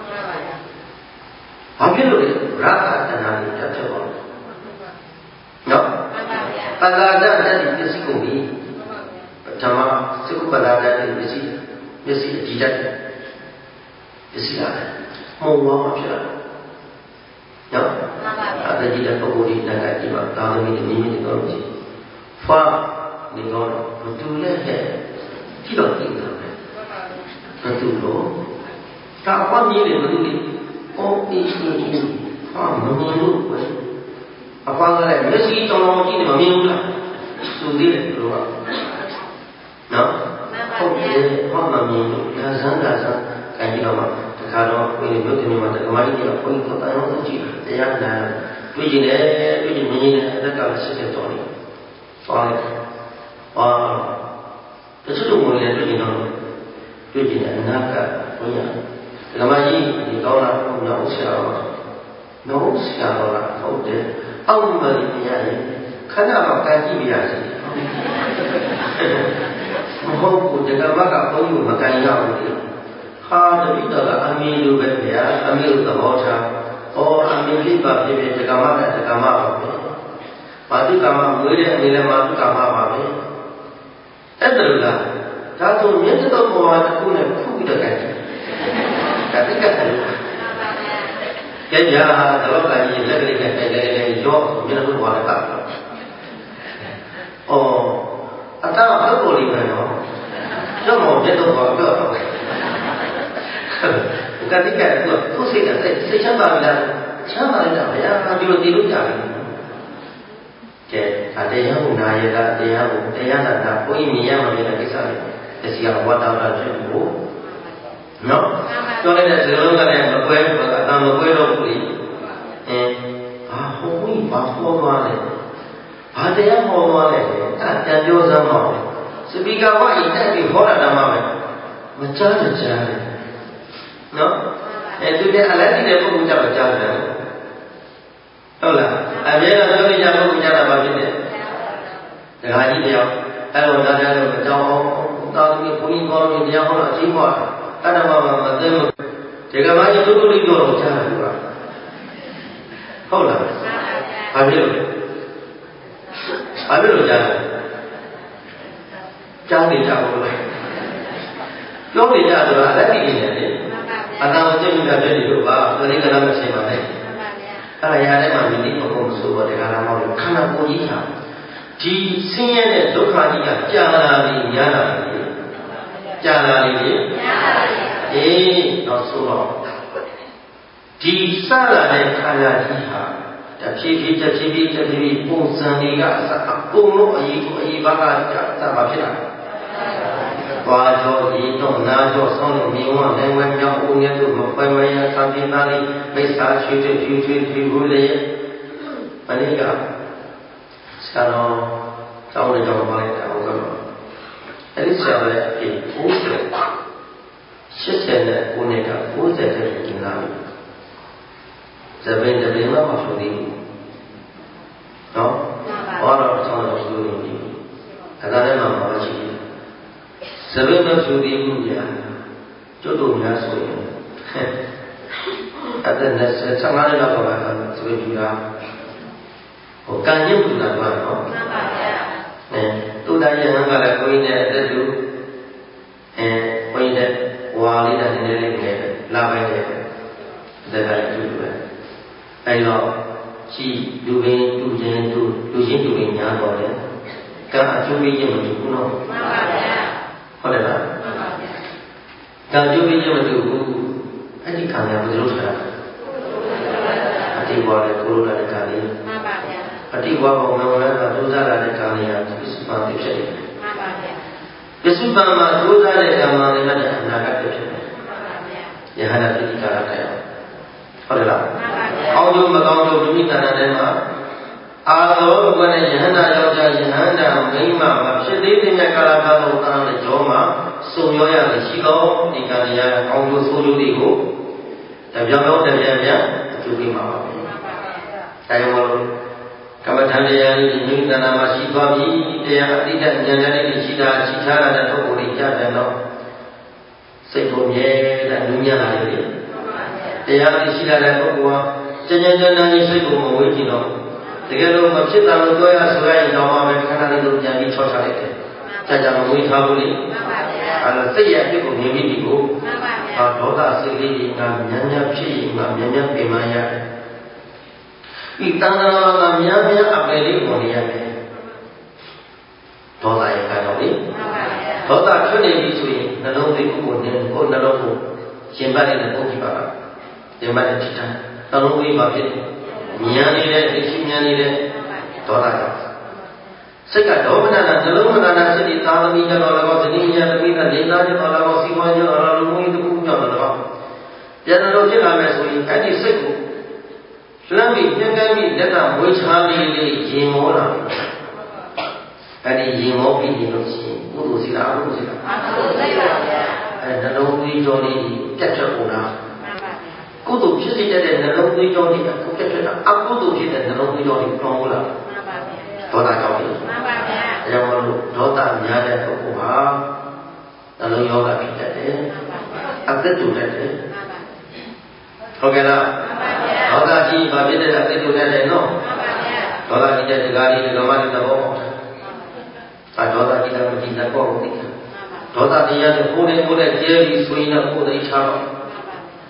ဘာဖြစ်လို့လဲရာဂတဏှာတွေတက်ချက်ပါနော်ပလာဒတ်တဲ့ပစ္စည်းကိုပြီးပထမသုပလာဒတ်တဲ့ပစ္စည်းပစ္စည်းဒီတတ်ပစ္စည်းလာတယ်မုံဝါးမှာဖြစ်လာနော်အဲ့ဒါကြီးတဲ့ပုဂ္ဂိုလ်ကြီးတက်ကဒီမှာသာသမီတွေမိမိတွေကောင်းကြီးဖာနေတော့မတူတဲ့ဟဲ့ကြည့်တော့ကြည့်တာပဲမတူလို့ဒါဘာမြည်လဲမတူလေအော်အေးအေးအေးဟာမမြင်လို့ပဲအဖွားကလည်းမျက်စိတောင်တောင်ကြည့်နေမမြင်ဘူးလားသူသေးတယ်သူကနော်ဟုတ်တယ်ဟောမမြင်လို့ဒါဇန်ဒါဇန်ခံကြည့်တော့မှတခါတော့ကိုယ်ရုပ်တင်မှာတက္ကမကြီးကဘုန်းကြီးတော့တိုင်အောင်ကြည့်တရားနာတွေ့ကြည့်တယ်တွေ့ကြည့်မြင်နေတဲ့အသက်ကစစ်စစ်တော်နေသွားတယ်ဟာတချို့လူတွေလည်းတွေ့ကြည့်တော့တွေ့ကြည့်တဲ့အနာကဘုန်းကြီးတက္ကမကြီးဒီကောင်းလားဘုရားဆရာတော်နော်ဆရာတော်ကဟုတ်တယ်အောက်မှာဒီတရားရင်ခဏတော့ကန်ကြည့်ပြရစီမဟုတ်ဘူးတက္ကမကဘုန်းကြီးကိုမကန်ရဘူးလေဟာတပိတော်ကအမင်းလိုပဲဗျာအမင်းလိုသဘောထားဩအမင်းဖြစ်ပါဖြစ်ဖြစ်တက္ကမကတက္ကမပါပဲမာတုကာမမွေးတဲ့အမင်းလည်းမာတုကာမပါပဲအဲ့ဒါလားဒါဆိုမြတ်တော်ဘဝတစ်ခုနဲ့ခုပြီးတော့ကန်ကြည့်ဒါတိကတ်တယ် cái nhà đó là gì là cái cái cái cái cái gió như là nó gọi là tạt ồ anh ta rất là lý này nó gió màu nhất đâu gọi cơ cái cái cái của tôi xây là xây xây chắn bao nhiêu chắn bao nhiêu là phải điều gì lúc nào cái à đây là một ngày là đây là một đây là là có ý nghĩa mà mình là cái sao cái gì là quan trọng là chuyện của nó cho nên là sự cái này mà quên mà ta mà quên đâu cũng đi à không có gì mà khó đoán này à đây là khó đoán này à chân vô ra mà sự bị cái quá ít thì khó là làm mà mà cha là cha này nó tôi thấy là cái này cũng cha là cha này đúng là à bây giờ tôi đi ra cũng cha là bao nhiêu đấy để hai gì đều ai rồi ra ra rồi cháu ông tao đi phụ huynh con mình nhau là chín quả cái nào mà mà tên một thì cái máy chúng tôi đi rồi cha là đúng không không là phải biết rồi phải biết rồi cha cha thì cha rồi cháu thì cha rồi là cái gì này anh ta muốn chơi như là chơi gì được ba tôi thấy cái nào xem mà đấy cái này ai đấy mà mình đi một công số để cái nào mà được khả năng cố gì hả chỉ sinh này lúc nào đi cả cha là gì nhà là gì cha là gì ê nó số đó chỉ xa là này khả là gì hảจะพี่พี่จะพี่พี่จะพี่พี่ပုံစံတွေကအကုန်လုံးအရေးအရေးပါကသာပါဖြစ်တာ။ဘာကြောဒီတော့နာကြောဆောင်းလို့မြင်ဝနိုင်ဝဲမြောက်ဦးငယ်တို့မပွဲမရသံပြသားလေးမိစ္ဆာချွေချွေချွေချွေဖြူဘူးလေ။မနေ့ကဆရာတော်ကျောင်းလေးကျောင်းပါလိုက်တာဟုတ်ကဲ့။အဲဒီဆရာတော်ရဲ့အဖြစ်၉၀ ၈၀နဲ့၉နှစ်က၉၀တဲ့ကျင်းလာပြီ။ဇပင်တပင်မှမဖြစ်သေးဘူး။နော်။ဘာလို့ဆောင်းလို့ဆိုနေပြီ။ဒါလည်းမှမရှိဘူး။ဇပင်မဖြစ်သေးဘူးကြာ။ကျွတ်တို့များဆိုရင်အဲ့ဒါနဲ့ဆယ်၅နှစ်လောက်ကမှဇပင်ပြတာဟိုကံရုပ်တူတာပါနော်။မှန်ပါဗျာ။အဲတူတိုင်းရဟန်းကလည်းကိုင်းနဲ့အသက်တူအဲကိုင်းနဲ့ဝါလေးနဲ့နည်းနည်းလေးငယ်လာပဲတဲ့။ဒါကလည်းတူတူပဲ။အဲတော့ရှိလူပင်တူခြင်းတူလူချင်းတူပင်ညာတော်တယ်။ကံအကျိုးပေးခြင်းမတူဘူးနော်။မှန်ပါဗျာ။ဟုတ်တယ်လား။မှန်ပါဗျာ။ကံအကျိုးပေးခြင်းမတူဘူး။အဲ့ဒီကံကဘယ်လိုဆိုတာလဲ။အတိဝါလည်းကိုလိုတဲ့ကံလေး။မှန်ပါဗျာ။အတိဝါဘုံမှာလည်းဒုစရတဲ့ကံလေးဟာပစ္စုပန်ဖြစ်ဖြစ်တယ်။မှန်ပါဗျာ။ပစ္စုပန်မှာဒုစရတဲ့ကံမှာလည်းအနာဂတ်ဖြစ်ဖြစ်တယ်။မှန်ပါဗျာ။ယဟနာပိဋကရတဲ့ဟုတ်တယ်လား။အောင်းကျိုးမကောင်းကျိုးဒုမိတနာထဲမှာအာသောဘုရားနဲ့ယဟနာယောက်ျားယဟန္တာမိန်းမမှာဖြစ်သေးတဲ့ကာလပတ်လုံးသားနဲ့ကြောမှာစုံရောရတဲ့ရှိသောဒီကံရအောင်းကျိုးဆိုးကျိုးတွေကိုတပြောင်းပြောင်းတပြည့်ပြည့်အကျိုးပေးမှာပါပဲ။ဒါကြောင့်မလို့ကမ္မထံတရားဤမိတနာမှာရှိသွားပြီတရားအတိတ်ဉာဏ်နဲ့ရှိတာရှိထားတဲ့ပုဂ္ဂိုလ်ကြီးကြတယ်တော့စိတ်ကိုမြဲတဲ့လူညံ့လာလေတရားသိရှိတဲ့ပုဂ္ဂိုလ်ဟာကျဉ်းကျဉ်းကျဉ်းကျဉ်းစိတ်ကိုမဝေးကြည့်တော့တကယ်လို့မဖြစ်တာလို့ပြောရဆိုရင်တော့မှခဏလေးလို့ပြန်ပြီးချောချလိုက်တယ်။ကြာကြာမဝေးထားဘူးလေ။မှန်ပါဗျာ။အဲဒါစိတ်ရဲ့အဖြစ်ကိုမြင်ပြီးပြီကိုမှန်ပါဗျာ။ဒေါသစိတ်လေးကညံ့ညံ့ဖြစ်ရင်ကညံ့ညံ့ပြင်မှရတယ်။ဒီတဏှာကညံ့ညံ့အပယ်လေးပေါ်နေရတယ်။ဒေါသရဲ့ကတော့လေမှန်ပါဗျာ။ဒေါသထွက်နေပြီဆိုရင်နှလုံးသွေးကိုနဲ့ကိုနှလုံးကိုရှင်ပတ်နေတဲ့ပုဂ္ဂိုလ်ပါကရှင်ပတ်တဲ့ထိတာနှလုံးသွေးပါဖြစ်ဉာဏ်နေတဲ့သိရှိဉာဏ်နေတဲ့ဒေါသကြောင့်စိတ်ကဒေါမနနာနှလုံးမနာနာစိတ်ဒီသာသမီကြောင့်လည်းကောဇနီးညာသမီးနဲ့လေးသားကြောင့်လည်းကောစီပွားကြောင့်လည်းလူမှုရေးတစ်ခုကြောင့်လည်းကောပြန်လို့ဖြစ်လာမယ်ဆိုရင်အဲ့ဒီစိတ်ကိုလမ်းပြီးညှဉ်းကမ်းပြီးလက်ကမွေးချားလေးလေးရင်မောလာအဲ့ဒီရင်မောပြီးရင်လို့ရှိရင်ကုသိုလ်စီလားအကုသိုလ်စီလားအကုသိုလ်စီပါဗျာအဲ့နှလုံးသွေးကြောလေးပြတ်ထွက်ကုန်တာကုသိုလ်ဖြစ်စေတဲ့နှလုံးသွေးကြောလေးအခုပြတ်ထွက်တာအကုသိုလ်ဖြစ်တဲ့နှလုံးသွေးကြောလေးပြောင်းလာမှန်ပါဗျာဒေါသကြောင့်လေမှန်ပါဗျာအဲကြောင့်မလို့ဒေါသများတဲ့ပုဂ္ဂိုလ်ဟာနှလုံးယောဂဖြစ်တတ်တယ်မှန်ပါဗျာအသက်တူတတ်တယ်မှန်ပါဟုတ်ကဲ့လားမှန်ပါဗျာဒေါသကြီးဘာဖြစ်တဲ့အသက်တူတတ်တယ်နော်မှန်ပါဗျာဒေါသကြီးတဲ့ဒကာလေးဒကာမလေးသဘောပေါက်တယ်အာဒေါသကြီးတဲ့မကြီးတဲ့ပေါ့ဟုတ်တယ်ဒေါသတရားနဲ့ကိုယ်နဲ့ကိုယ်နဲ့ကျဲပြီးဆိုရင်တော့ကိုယ်သိချတော့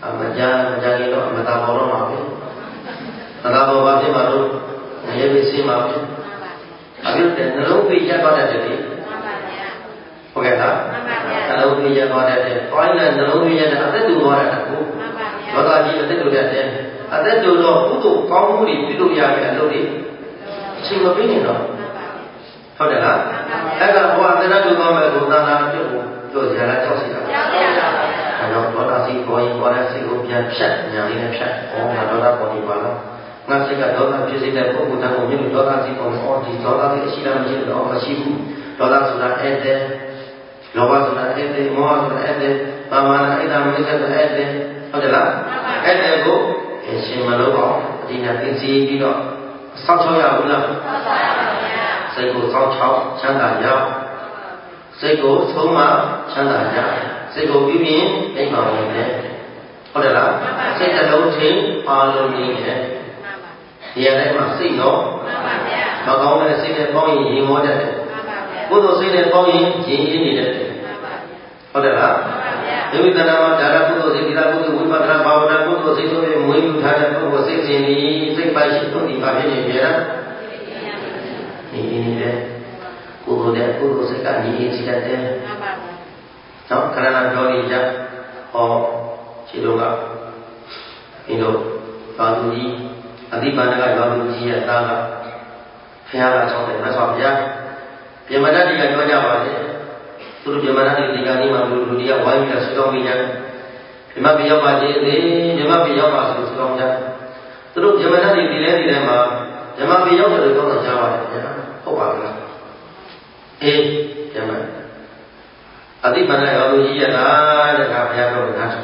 မကြမကြကြီးတော့မသာပေါ်တော့မှာပဲမသာပေါ်ပါဖြစ်မှာတော့ရေပြီးရှင်းပါပြီအပြုတ်တဲ့နှလုံးသွေးရက်သွားတဲ့တည်းဟုတ်ကဲ့လားနှလုံးသွေးရက်သွားတဲ့တည်းပိုင်းနဲ့နှလုံးသွေးရက်တဲ့အသက်တူသွားတဲ့အခုဒေါသကြီးအသက်တူတဲ့တည်းအသက်တူတော့ကုသိုလ်ကောင်းမှုတွေပြုလုပ်ရတဲ့အလုပ်တွေအချိန်မပေးနေတော့ဟုတ်တယ်လားအဲ့ဒါဘဝအသက်တူသွားမဲ့ဘုရားနာပြုတ်ဖို့ပြောကြလားကြောက်စီတာအဲတော့ဒေါသစီပေါ်ရင်ပေါ်တဲ့စိတ်ကိုပြန်ဖြတ်ညာလေးနဲ့ဖြတ်ဩငါဒေါသပေါ်နေပါလားငါစိတ်ကဒေါသဖြစ်စေတဲ့ပုဂ္ဂိုလ်တိုင်းကိုမြင်လို့ဒေါသစီပေါ်နေဩဒီဒေါသစီအရှိလားမရှိတော့မရှိဘူးဒေါသဆိုတာအဲ့တဲ့လောဘဆိုတာအဲ့တဲ့မောဟဆိုတာအဲ့တဲ့ပါမာနအိဒါမိစ္ဆာဆိုတာအဲ့တဲ့ဟုတ်တယ်လားအဲ့တဲ့ကိုအရှင်မလို့အောင်အဒီနာသိစီပြီးတော့စောင့်ချောက်ရဘူးလားစောင့်ချောက်ရပါဗျာစိတ်ကိုစောင့်ချောက်ချမ်းသာရစိတ်ကိုဆုံးမချမ်းသာရစိတ်ကိုပြီးရင်အိမ်မှာဝင်တယ်ဟုတ်တယ်လားစိတ်တစ်လုံးချင်းအားလုံးကြီးတယ်ဒီအတိုင်းမှာစိတ်တော့မကောင်းတဲ့စိတ်နဲ့ပေါင်းရင်ရင်မောတတ်တယ်ကုသိုလ်စိတ်နဲ့ပေါင်းရင်ရင်ရင်းနေတတ်တယ်ဟုတ်တယ်လားဒီဝိသနာမှာဒါရကုသိုလ်စိတ်ဒီလားကုသိုလ်ဝိပဿနာဘာဝနာကုသိုလ်စိတ်တို့ရဲ့မွေးမြူထားတဲ့ပုဂ္ဂိုလ်စိတ်စဉ်ဒီစိတ်ပိုက်ရှိတို့ဒီပါဖြစ်နေပြန်လားဒီနေတယ်ကုသိုလ်တဲ့ကုသိုလ်စိတ်ကညီရင်စီတတ်တယ်နော်ခန္ဓာတော်ကြီးကြဟောခြေတော်ကဒီလိုသာသူကြီးအတိပန္နကရောသူကြီးရဲ့သားကဖះလာချောင်းတယ်မဆောဘုရားပြမတ္တတိကပြောကြပါလေသူတို့ပြမတ္တတိဒီကနေ့မှလူလူတွေကဝိုင်းပြီးဆွတောင်းပေးကြတယ်ပြမပြရောက်ပါခြင်းသေးပြမပြရောက်ပါဆိုဆွတောင်းကြသူတို့ပြမတ္တတိဒီလဲဒီလဲမှာပြမပြရောက်တယ်လို့ပြောတော့ကြားပါတယ်ဗျာဟုတ်ပါလားအေးပြမအတိပန္နရောသူကြီးရဲ့သားတဲ့ကဘုရားပြောတာ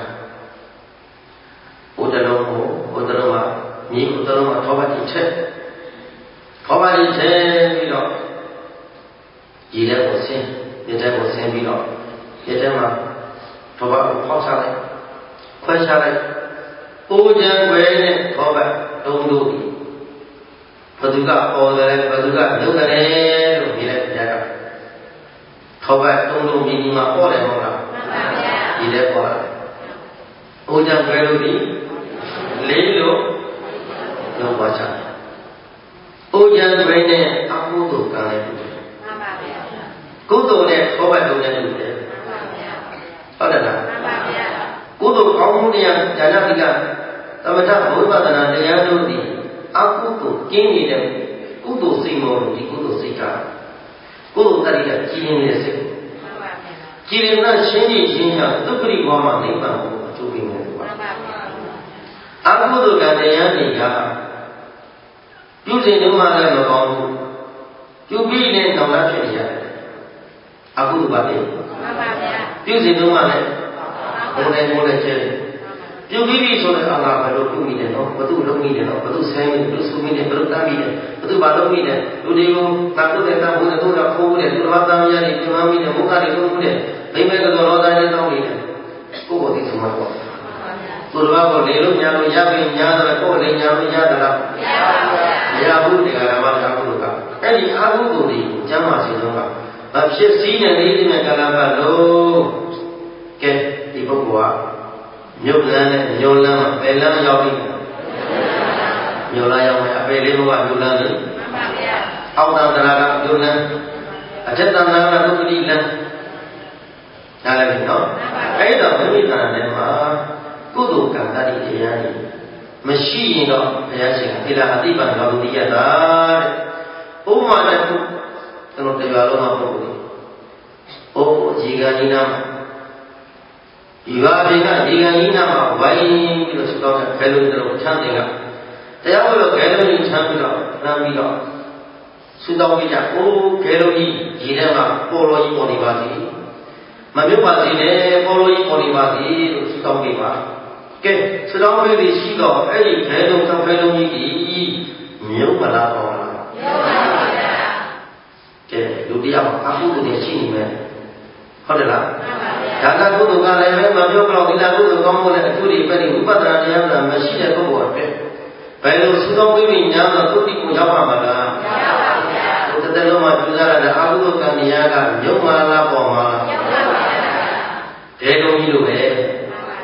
ဘုဒ္ဓလုံးကိုဘုဒ္ဓလုံးကမြေဘုဒ္ဓလုံးကထောပတ်တိချက်ထောပတ်တိချက်ပြီးတော့ရေထဲကိုဆင်းရေထဲကိုဆင်းပြီးတော့ရေထဲမှာထောပတ်ကိုဖောက်ချလိုက်ခွဲချလိုက်အိုးချမ်းွယ်နဲ့ထောပတ်တုံးလို့ဘသူကပေါ်တယ်ဘသူကလုပ်တယ်လို့မြင်လိုက်ကြတာထောပတ်တုံးလို့မြင်ဒီမှာပေါ်တယ်ဟုတ်လားမှန်ပါဗျာဒီထဲပေါ်လာတယ်အိုးချမ်းွယ်လို့ဒီလေးလို့လောက်ပါချတယ်အိုးချမ်းွယ်နဲ့အကုသိုလ်ကံနဲ့တူတယ်မှန်ပါဗျာကုသိုလ်နဲ့ထောပတ်တုံးနဲ့တူတယ်မှန်ပါဗျာဟုတ်တယ်လားမှန်ပါဗျာကုသိုလ်ကောင်းမှုတရားဉာဏ်တိကသမထဘုရားသနာတရားတို့သည်အကုသိုလ်ကင်းနေတဲ့ကုသိုလ်စိတ်မောလို့ဒီကုသိုလ်စိတ်ကကုသိုလ်တတိကကြည်နေတဲ့စိတ်မှန်ပါဗျာကြည်နေတဲ့ရှင်းကြီးရှင်းရသုခရိဘဝမှာနိဗ္ဗာန်ကိုအကျိုးပေးမယ်ကွာမှန်ပါဗျာအကုသိုလ်ကတရားတွေကပြုစဉ်တုန်းကလည်းမကောင်းဘူးပြုပြီးလည်းတောင်းတဖြစ်နေရတယ်အကုသိုလ်ပါလေမှန်ပါဗျာပြုစဉ်တုန်းကလည်းဘုံနဲ့ဘုံနဲ့ကျဲပြုပြီးပြီဆိုတော့အလားဘယ်လိုပြုမိတယ်နော်ဘသူလုံးမိတယ်နော်ဘသူဆဲမိတယ်ဘသူဆူမိတယ်ဘသူတမ်းမိတယ်ဘသူဘာလုံးမိတယ်လူတွေကိုငါတို့တဲ့တမ်းဖို့တဲ့တို့ကခိုးတယ်သူတော်သားမယားတွေပြန်မိတယ်မုခတွေခိုးတယ်ဒိမဲကတော့လောသားတွေတောင်းနေတယ်ကိုယ့်ကိုယ်သိဆုံးမှာပေါ့သူတော်ကိုလေလို့ညာလို့ရပြီညာတော့ကိုယ်လေညာလို့ရသလားမရပါဘူးမရဘူးတရားဓမ္မတရားကုသိုလ်ကအဲ့ဒီအာဟုကုသိုလ်တွေကိုကျမ်းမာစေဆုံးကမဖြစ်စည်းတဲ့နေ့ဒီမဲ့ကာလပတ်လို့ကဲဒီပုဂ္ဂိုလ်ကမြုပ်လန်းနဲ့ညိုလန်းပယ်လန်းရောက်ပြီညိုလန်းရောက်မယ်အပယ်လေးဘုရားညိုလန်းပြီမှန်ပါဗျာအောက်တန်တရာကညိုလန်းအထက်တန်တရာကဒုက္ခတိလန်းဒါလည်းပြီနော်အဲ့တော့မိမိတန်တဲ့မှာကုသိုလ်ကံတတိတရားကြီးမရှိရင်တော့ဘုရားရှင်ကိလအတိပံတော်သူရတာတဲ့ဥမာနဲ့ကျွန်တော်တရားလုံးမှာပို့တယ်အိုးជីကဏီနာဒီဘာပြေကဒီကံကြီးနာမှာဝိုင်းပြီးတော့ဆက်တော့ခဲလုံးတော့ချမ်းတယ်ကတရားဝလို့ခဲလုံးကြီးချမ်းပြီးတော့လမ်းပြီးတော့ဆုတောင်းပြကြအိုးခဲလုံးကြီးဒီထဲမှာပေါ်လို့ကြီးပေါ်နေပါစေမမြုပ်ပါစေနဲ့ပေါ်လို့ကြီးပေါ်နေပါစေလို့ဆုတောင်းပြပါကဲဆုတောင်းပြပြီးရှိတော့အဲ့ဒီခဲလုံးတော့ခဲလုံးကြီးဒီမြုပ်မလားပေါ်လားမြုပ်ပါပါဗျာကဲလူတရားမှာအကုသိုလ်တွေရှိနေမယ်ဟုတ်တယ်လားဒါနကုသိုလ်ကလည်းပဲမပြောတော့ဒီလားကုသိုလ်ကောင်းမှုနဲ့အထူးတွေပဲဒီဥပဒနာတရားကမရှိတဲ့ပုဂ္ဂိုလ်အတွက်ဘယ်လိုသုသောဝိမိညာတော့သုတိကိုရောက်ပါမလားမရောက်ပါဘူးဗျာဘုဒ္ဓတလုံးမှာကျူးစားရတဲ့အာဟုကံတရားကမြုပ်မာလားပေါ်မှာမြုပ်ပါပါဗျာဒေတုံကြီးလိုပဲ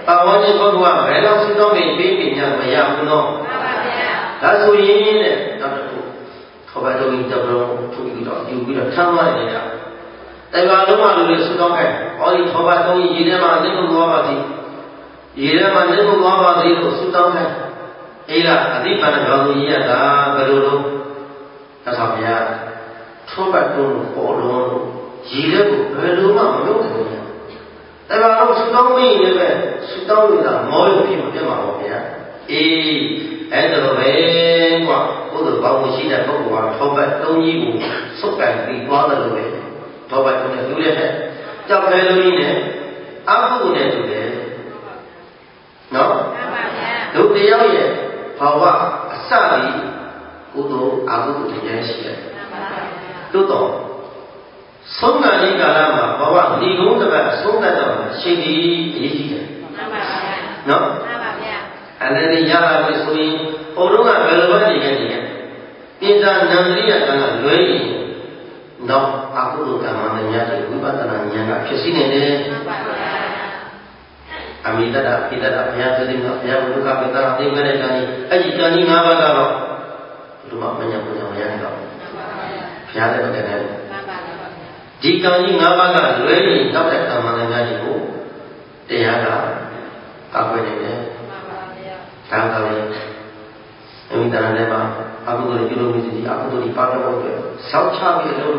ပါဝါကြီးဘုရားဘယ်လောက်စုတောင်းပြီးပြီးပြညာမရဘူးနော်မှန်ပါဗျာဒါဆိုရင်တဲ့နောက်တစ်ခုခေါ်ပါတော့ဒီတော့ထူပြီးတော့ယူပြီးတော့ထမ်းသွားနေတာတရားလုံးဝလူတွေစုတောင်းခဲ့ဟောဒီခေါ်ပါတော့ရေထဲမှာနေလို့သွားပါသည်ရေထဲမှာနေလို့သွားပါသည်လို့စုတောင်းခဲ့အေးလားအတိပ္ပံတော်သူကြီးရတာဘယ်လိုလုပ်သစ္စာဗျာထောပတ်တုံးဟောလုံးရေထဲကိုဘယ်လိုမှမလုပ်နိုင်ဘူးတရားလုံးစုတောင်းပြီးနေပဲစုတောင်းနေတာမောလို့ဖြစ်မပြတ်မှာပေါ့ဗျာအေးအဲ့ဒါလိုပဲကွာဘုရားဘောင်းရှိတဲ့ပုဂ္ဂိုလ်ကထောပတ်တုံးကြီးကိုစုပ်ကန်ပြီးသွားတယ်လို့ပဲထောပတ်တုံးနဲ့တူတဲ့ကြောက်ခဲလို့ကြီးနဲ့အပုဂ္ဂိုလ်နဲ့တူတယ်နော်မှန်ပါဗျာဒုတယောက်ရဲ့ဘာဝအစပြီးကုသိုလ်အကုသိုလ်တရားရှိတယ်မှန်ပါဗျာတို့တော့ဆုံးခံဒီကာလမှာဘဝဒီကုန်းတစ်ပတ်ဆုံးတတ်တော့ရှိသည်အရေးကြီးတယ်မှန်ပါဗျာနော်မှန်ပါဗျာအဲ့ဒါရရလို့ဆိုရင်ဟိုတော့ကဘယ်လိုပဲနေခဲ့နေခဲ့ပိဇာနံရိယကံကလွဲရင်တော့အကုသိုလ်ကံမှာများတဲ့ဝိပဿနာဉာဏ်ကဖြစ်စီနေတယ်မှန်ပါဗျာအမိတ္တပိတ္တဘုရားသတိမှာဘုရားဘုရားပိတ္တအသိမဲ့တဲ့ကံကြီးအဲ့ဒီကံကြီး၅ပါးကတော့ဒီမှာမညာပညာမရနိုင်တော့မှန်ပါဗျာဘုရားလည်းတဲ့တယ်မှန်ပါဗျာဒီကံကြီး၅ပါးကလွဲရင်နောက်တဲ့ကံမှာလည်းများကြီးကိုတရားကကောက်ွယ်နေတယ်မှန်ပါဗျာဒါကလည်းအမိတ္တလည်းမှာအကုသိုလ်ပြုလို့မရှိဘူးအကုသိုလ်ပါတော့အတွက်စောင့်ချပြီးလို့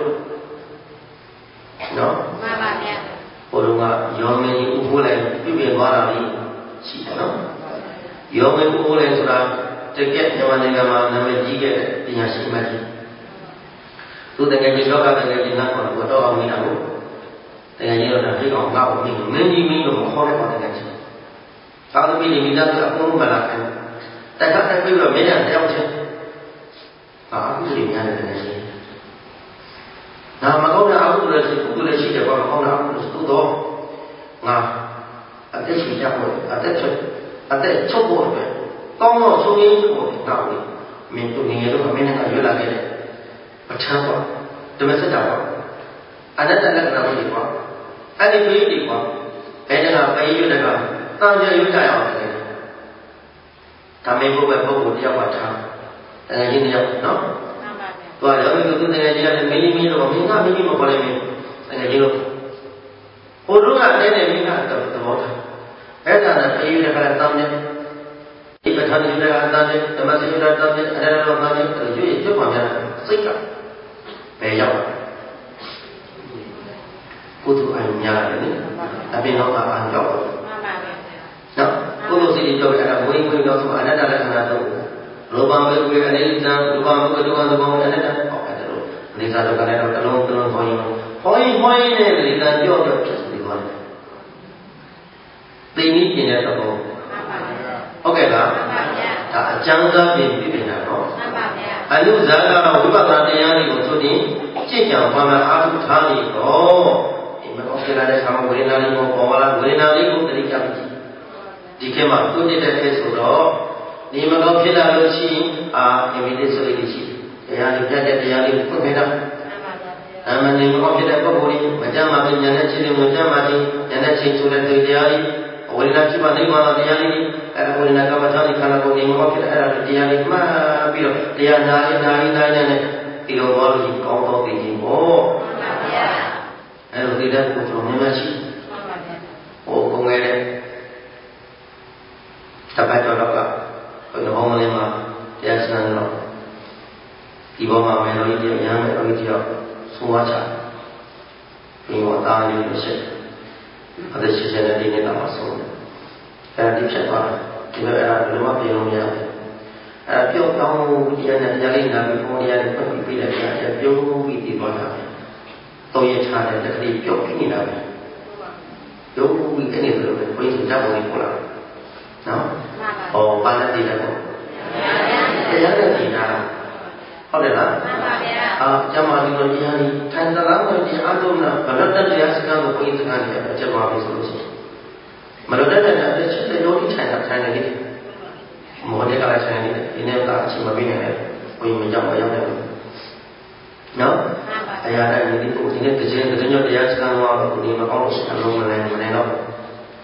နော်မှန်ပါဗျာဘုရားကယောမင်းကြီးဥပိုးလိုက်ပြည့်ပြည့်သွားတာလေးရှိတယ်နော်ယောမင်းဥပိုးလိုက်ဆိုတာတကယ်မြန်မာနိုင်ငံမှာနာမည်ကြီးခဲ့တဲ့ပညာရှိမှကြီးသူတကယ်ကြီးလောကတကယ်ကြီးနာကတော့ဘတော်အောင်နေတာကိုတကယ်ကြီးတော့ဒါသိအောင်ငါ့ကိုမင်းမင်းကြီးမင်းလို့မခေါ်ရပါတကယ်ကြီးသာသမီတွေမိသားစုအကုန်လုံးမလာဘူးတခါတည်းပြီးတော့မင်းရတယောက်ချင်းအာအခုဒီများတယ်တကယ်ကြီးနာမကောင်းတဲ့အကုသိုလ်ရှိကုသိုလ်ရှိတယ်ဘာမကောင်းတဲ့အကုသိုလ်ရှိတော့ငါအသက်ရှင်ကြဖို့အသက်ချုပ်အသက်ချုပ်ဖို့အတွက်ကောင်းတော့ဆုံးရင်းဖို့ငါ့ကိုမင်းတို့ငယ်တော့မင်းနဲ့ကရွေးလာခဲ့တယ်ပဋ္ဌာန်းပေါ့ဓမ္မစကြာပေါ့အနတ္တလက္ခဏာကိုဒီပေါ့အဲ့ဒီပြေးဒီပေါ့ဘယ်တကပေးရွတ်တကတန်ကြရွတ်ကြရအောင်တယ်ဒါမေဖို့ပဲပုဂ္ဂိုလ်တယောက်ကထားတကယ်ကြီးတယောက်နော်သွားတယ်အဲ့ဒီသူတကယ်ကြီးကလည်းမင်းကြီးမင်းတော့မင်းကမင်းကြီးမခေါ်လိုက်မင်းတကယ်ကြီးလို့ဟိုတို့ကတဲနေမင်းကတော့သဘောထားအဲ့ဒါနဲ့ပြေးရွတ်တကတန်တယ်ဒီပဋ္ဌာန်းရွတ်တကတန်တယ်ဓမ္မစရွတ်တကတန်တယ်အဲ့ဒါတော့တန်တယ်ရွတ်ရွတ်ပါများစိတ်ကဘယ်ရောက်ကုသိုလ်အယုံများတယ်လေအပြင်တော့အာကြောက်တယ်မှန်ပါဗျာနော်ကုသိုလ်စိတ်ကြောက်အဲ့ဒါဝိဝိတော့ဆိုအနတ္တလက္ခဏာတော့လောဘမေဝေအနိစ္စလောဘမေဝဒုက္ခသဘောအနတ္တဟောအဲ့ဒါလို့အနိစ္စဒုက္ခနဲ့တော့တလုံးတလုံးခေါင်းရင်ခေါင်းရင်ခေါင်းရင်နဲ့ဒီကံကြောက်တော့ဖြစ်နေသွားတယ်သိနည်းပြင်တဲ့သဘောမှန်ပါဗျာဟုတ်ကဲ့လားမှန်ပါဗျာဒါအကျမ်းသားပြင်ပြပြင်တာနော်မှန်ပါဗျာအနုဇာကတော့ဝိပဿနာတရားတွေကိုဆိုရင်ကြည့်ကြံပါမှအာထုထားနေတော့ဒီမဟုတ်ကြတဲ့ဆံဝေဒနာလေးကိုပေါ်လာဝေဒနာလေးကိုတတိယကြည့်ဒီခေတ်မှာတွန်းတဲ့တဲ့ဆိုတော့ဒီမကောဖြစ်လာလို့ရှိရင်အာအမိတိဆိုရည်ရှိတရားလေးပြတဲ့တရားလေးကိုဖွင့်ခဲ့တာအမှန်တကယ်မကောဖြစ်တဲ့ပုဂ္ဂိုလ်ကြီးမကြမ်းပါဘူးဉာဏ်နဲ့ချင်းချင်းမကြမ်းပါဘူးဉာဏ်နဲ့ချင်းဆိုတဲ့တရားလေးဝေဒနာဖြစ်ပါလိမ့်မှာတရားလေးအဲဝေဒနာကမ္မထာလေးခန္ဓာကိုယ်ကြီးမကောဖြစ်တဲ့အဲ့ဒါတရားလေးမှတ်ပြီးတော့တရားနာလေးနာလေးနာလေးနဲ့ဒီလိုသွားလို့ကောင်းတော့ပြီးရင်ပေါ့မှန်ပါဗျာအဲ့လိုဒီတဲ့ကိုကျွန်တော်မြင်မရှိမှန်ပါဗျာဟိုကုန်ငယ်တဲ့တပတ်တော်တော့ကဘယ်လိုမှမလဲမှာတရားစံတော့ဒီဘောမှာမယ်လို့ဒီရမ်းမယ်လို့ဒီတော့သုံးဝါချပြီးတော့တာလေးလို့ရှိအဲ့ဒါရှိတဲ့ဒီနေ့တော့ဆုံးတယ်အဲ့ဒီဖြစ်သွားတယ်ဒီလိုအဲ့ဒါဘယ်လိုမှပြင်လို့မရဘူးအဲပြောကောင်းတရားနဲ့တရားလေးနာပြီးဘုရားနဲ့ပတ်ပြီးပြလိုက်တာအဲပြုံးပြီးဒီပေါ်လာတယ်။တော့ရထားတဲ့တတိပြုတ်ဖြစ်နေတာပဲ။ပြုံးပြီးအဲ့ဒီလိုပဲဘုရားကြောက်ဝင်ပေါ်လာတယ်။နော်။ဟောပါဠိတရားပေါ့။တရားနဲ့ဒီနာဟုတ်တယ်လား။မှန်ပါဗျာ။အာကျမဒီလိုတရားကြီးထိုင်သလားမဒီအတုံးနာဘလတ်တရားစကားကိုဘုရားစကားနဲ့အချက်ပါပြီဆိုလို့ရှိရင်မလွတ်တဲ့တဲ့တဲ့ချက်တဲ့ယောဂီထိုင်တာထိုင်နေတယ်။မောတဲ့ကလည်းဆိုင်နေတယ်ဒီနေ့ကအချိန်မပေးနိုင်တယ်ဘုရင်မကြောက်မရောက်နိုင်ဘူးနော်တရားတိုင်းဒီကိုဒီနေ့တစ်ချိန်တစ်ညတရားစကားတော့ဒီမကောင်းလို့အလုံးမနိုင်မနိုင်တော့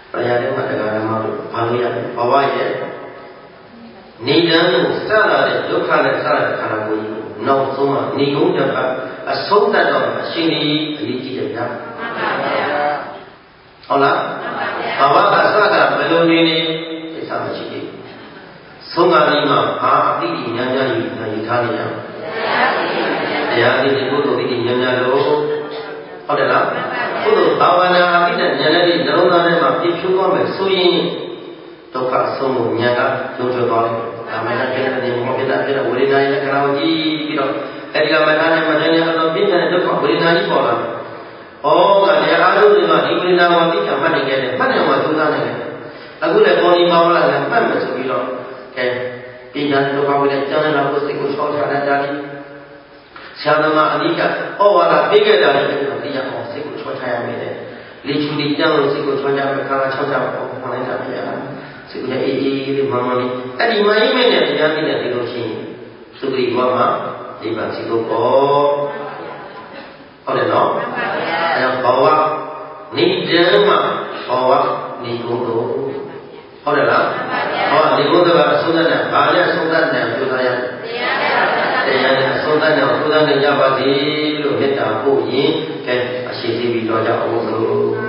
တရားထဲမှာတရားဓမ္မတို့ဘာလို့ရဘဝရဲ့နေတန်းကိုစလာတဲ့ဒုက္ခနဲ့စတဲ့ခန္ဓာကိုယ်ကြီးကိုနောက်ဆုံးမှနေကုန်ကြတာအဆုံးတတ်တော့အရှင်ကြီးအရေးကြီးတယ်ဗျာမှန်ပါဗျာဟုတ်လားမှန်ပါဗျာဘဝကစတာဘယ်လိုနေနေသိစားမရှိသေးဘူးဆုံးကလေးမှာဘာအတိအညာညာယူယူထားနေရတရားသိတဲ့ပုဂ္ဂိုလ်သိညာညာလို့ဟုတ်တယ်လားပုဂ္ဂိုလ်ဘာဝနာအတိနဲ့ဉာဏ်နဲ့နှလုံးသားထဲမှာပြည့်ဖြိုးသွားမယ်ဆိုရင်ဒုက္ခဆုံးလို့ဉာဏ်ကလုံးကျွသွားတယ်ဒါမှလည်းပြည့်တဲ့မောပြတဲ့ပြတဲ့ဝေဒနာရဲ့ခန္ဓာကိုကြည့်ပြီးတော့အဲဒီကမထာနဲ့မထာနဲ့အတော်ပြည့်တဲ့ဒုက္ခဝေဒနာကြီးပေါ်လာတယ်။ဩငါတရားအားထုတ်ပြီးတော့ဒီဝေဒနာကိုသိချင်မှတ်နေခဲ့တယ်မှတ်တယ်မှာသုသားနေတယ်အခုလည်းပေါ်ဒီမောလာလည်းမှတ်မယ်ဆိုပြီးတော့ကဲပြည်သားဒုက္ခဝေဒနာကျမ်းလာကိုစိတ်ကိုချောထားတဲ့ကြားလေးဆရာသမားအနိကဩဝါဒပေးခဲ့တာလည်းသိရအောင်စိတ်ကိုချောထားရမယ်လေလေချူဒီကျမ်းလို့စိတ်ကိုချောထားမယ်ခါချောထားပေါ့ခေါင်းလိုက်တာပြရစိတ်ကိုအေးအေးလေးမှန်မှန်လေးအဲ့ဒီမှန်ရင်မင်းနဲ့တရားသိတဲ့ဒီလိုရှိရင်သုတိဘဝမှာဒီပါစီကိုပေါ့ဟုတ်တယ်နော်အဲ့တော့ဘဝနိဒံမှာဘဝနိဂုံးတို့ဟုတ်တယ်လားဟောနိဂုံးကအဆုံးသတ်တဲ့ဘာလဲဆုံးသတ်တဲ့ပြောသားရတရားနဲ့အဆုံးသတ်တဲ့ဆုံးသတ်တဲ့ရပါစေလို့မေတ္တာပို့ရင်ကဲအရှိသေးပြီးတော့ကြအောင်လို့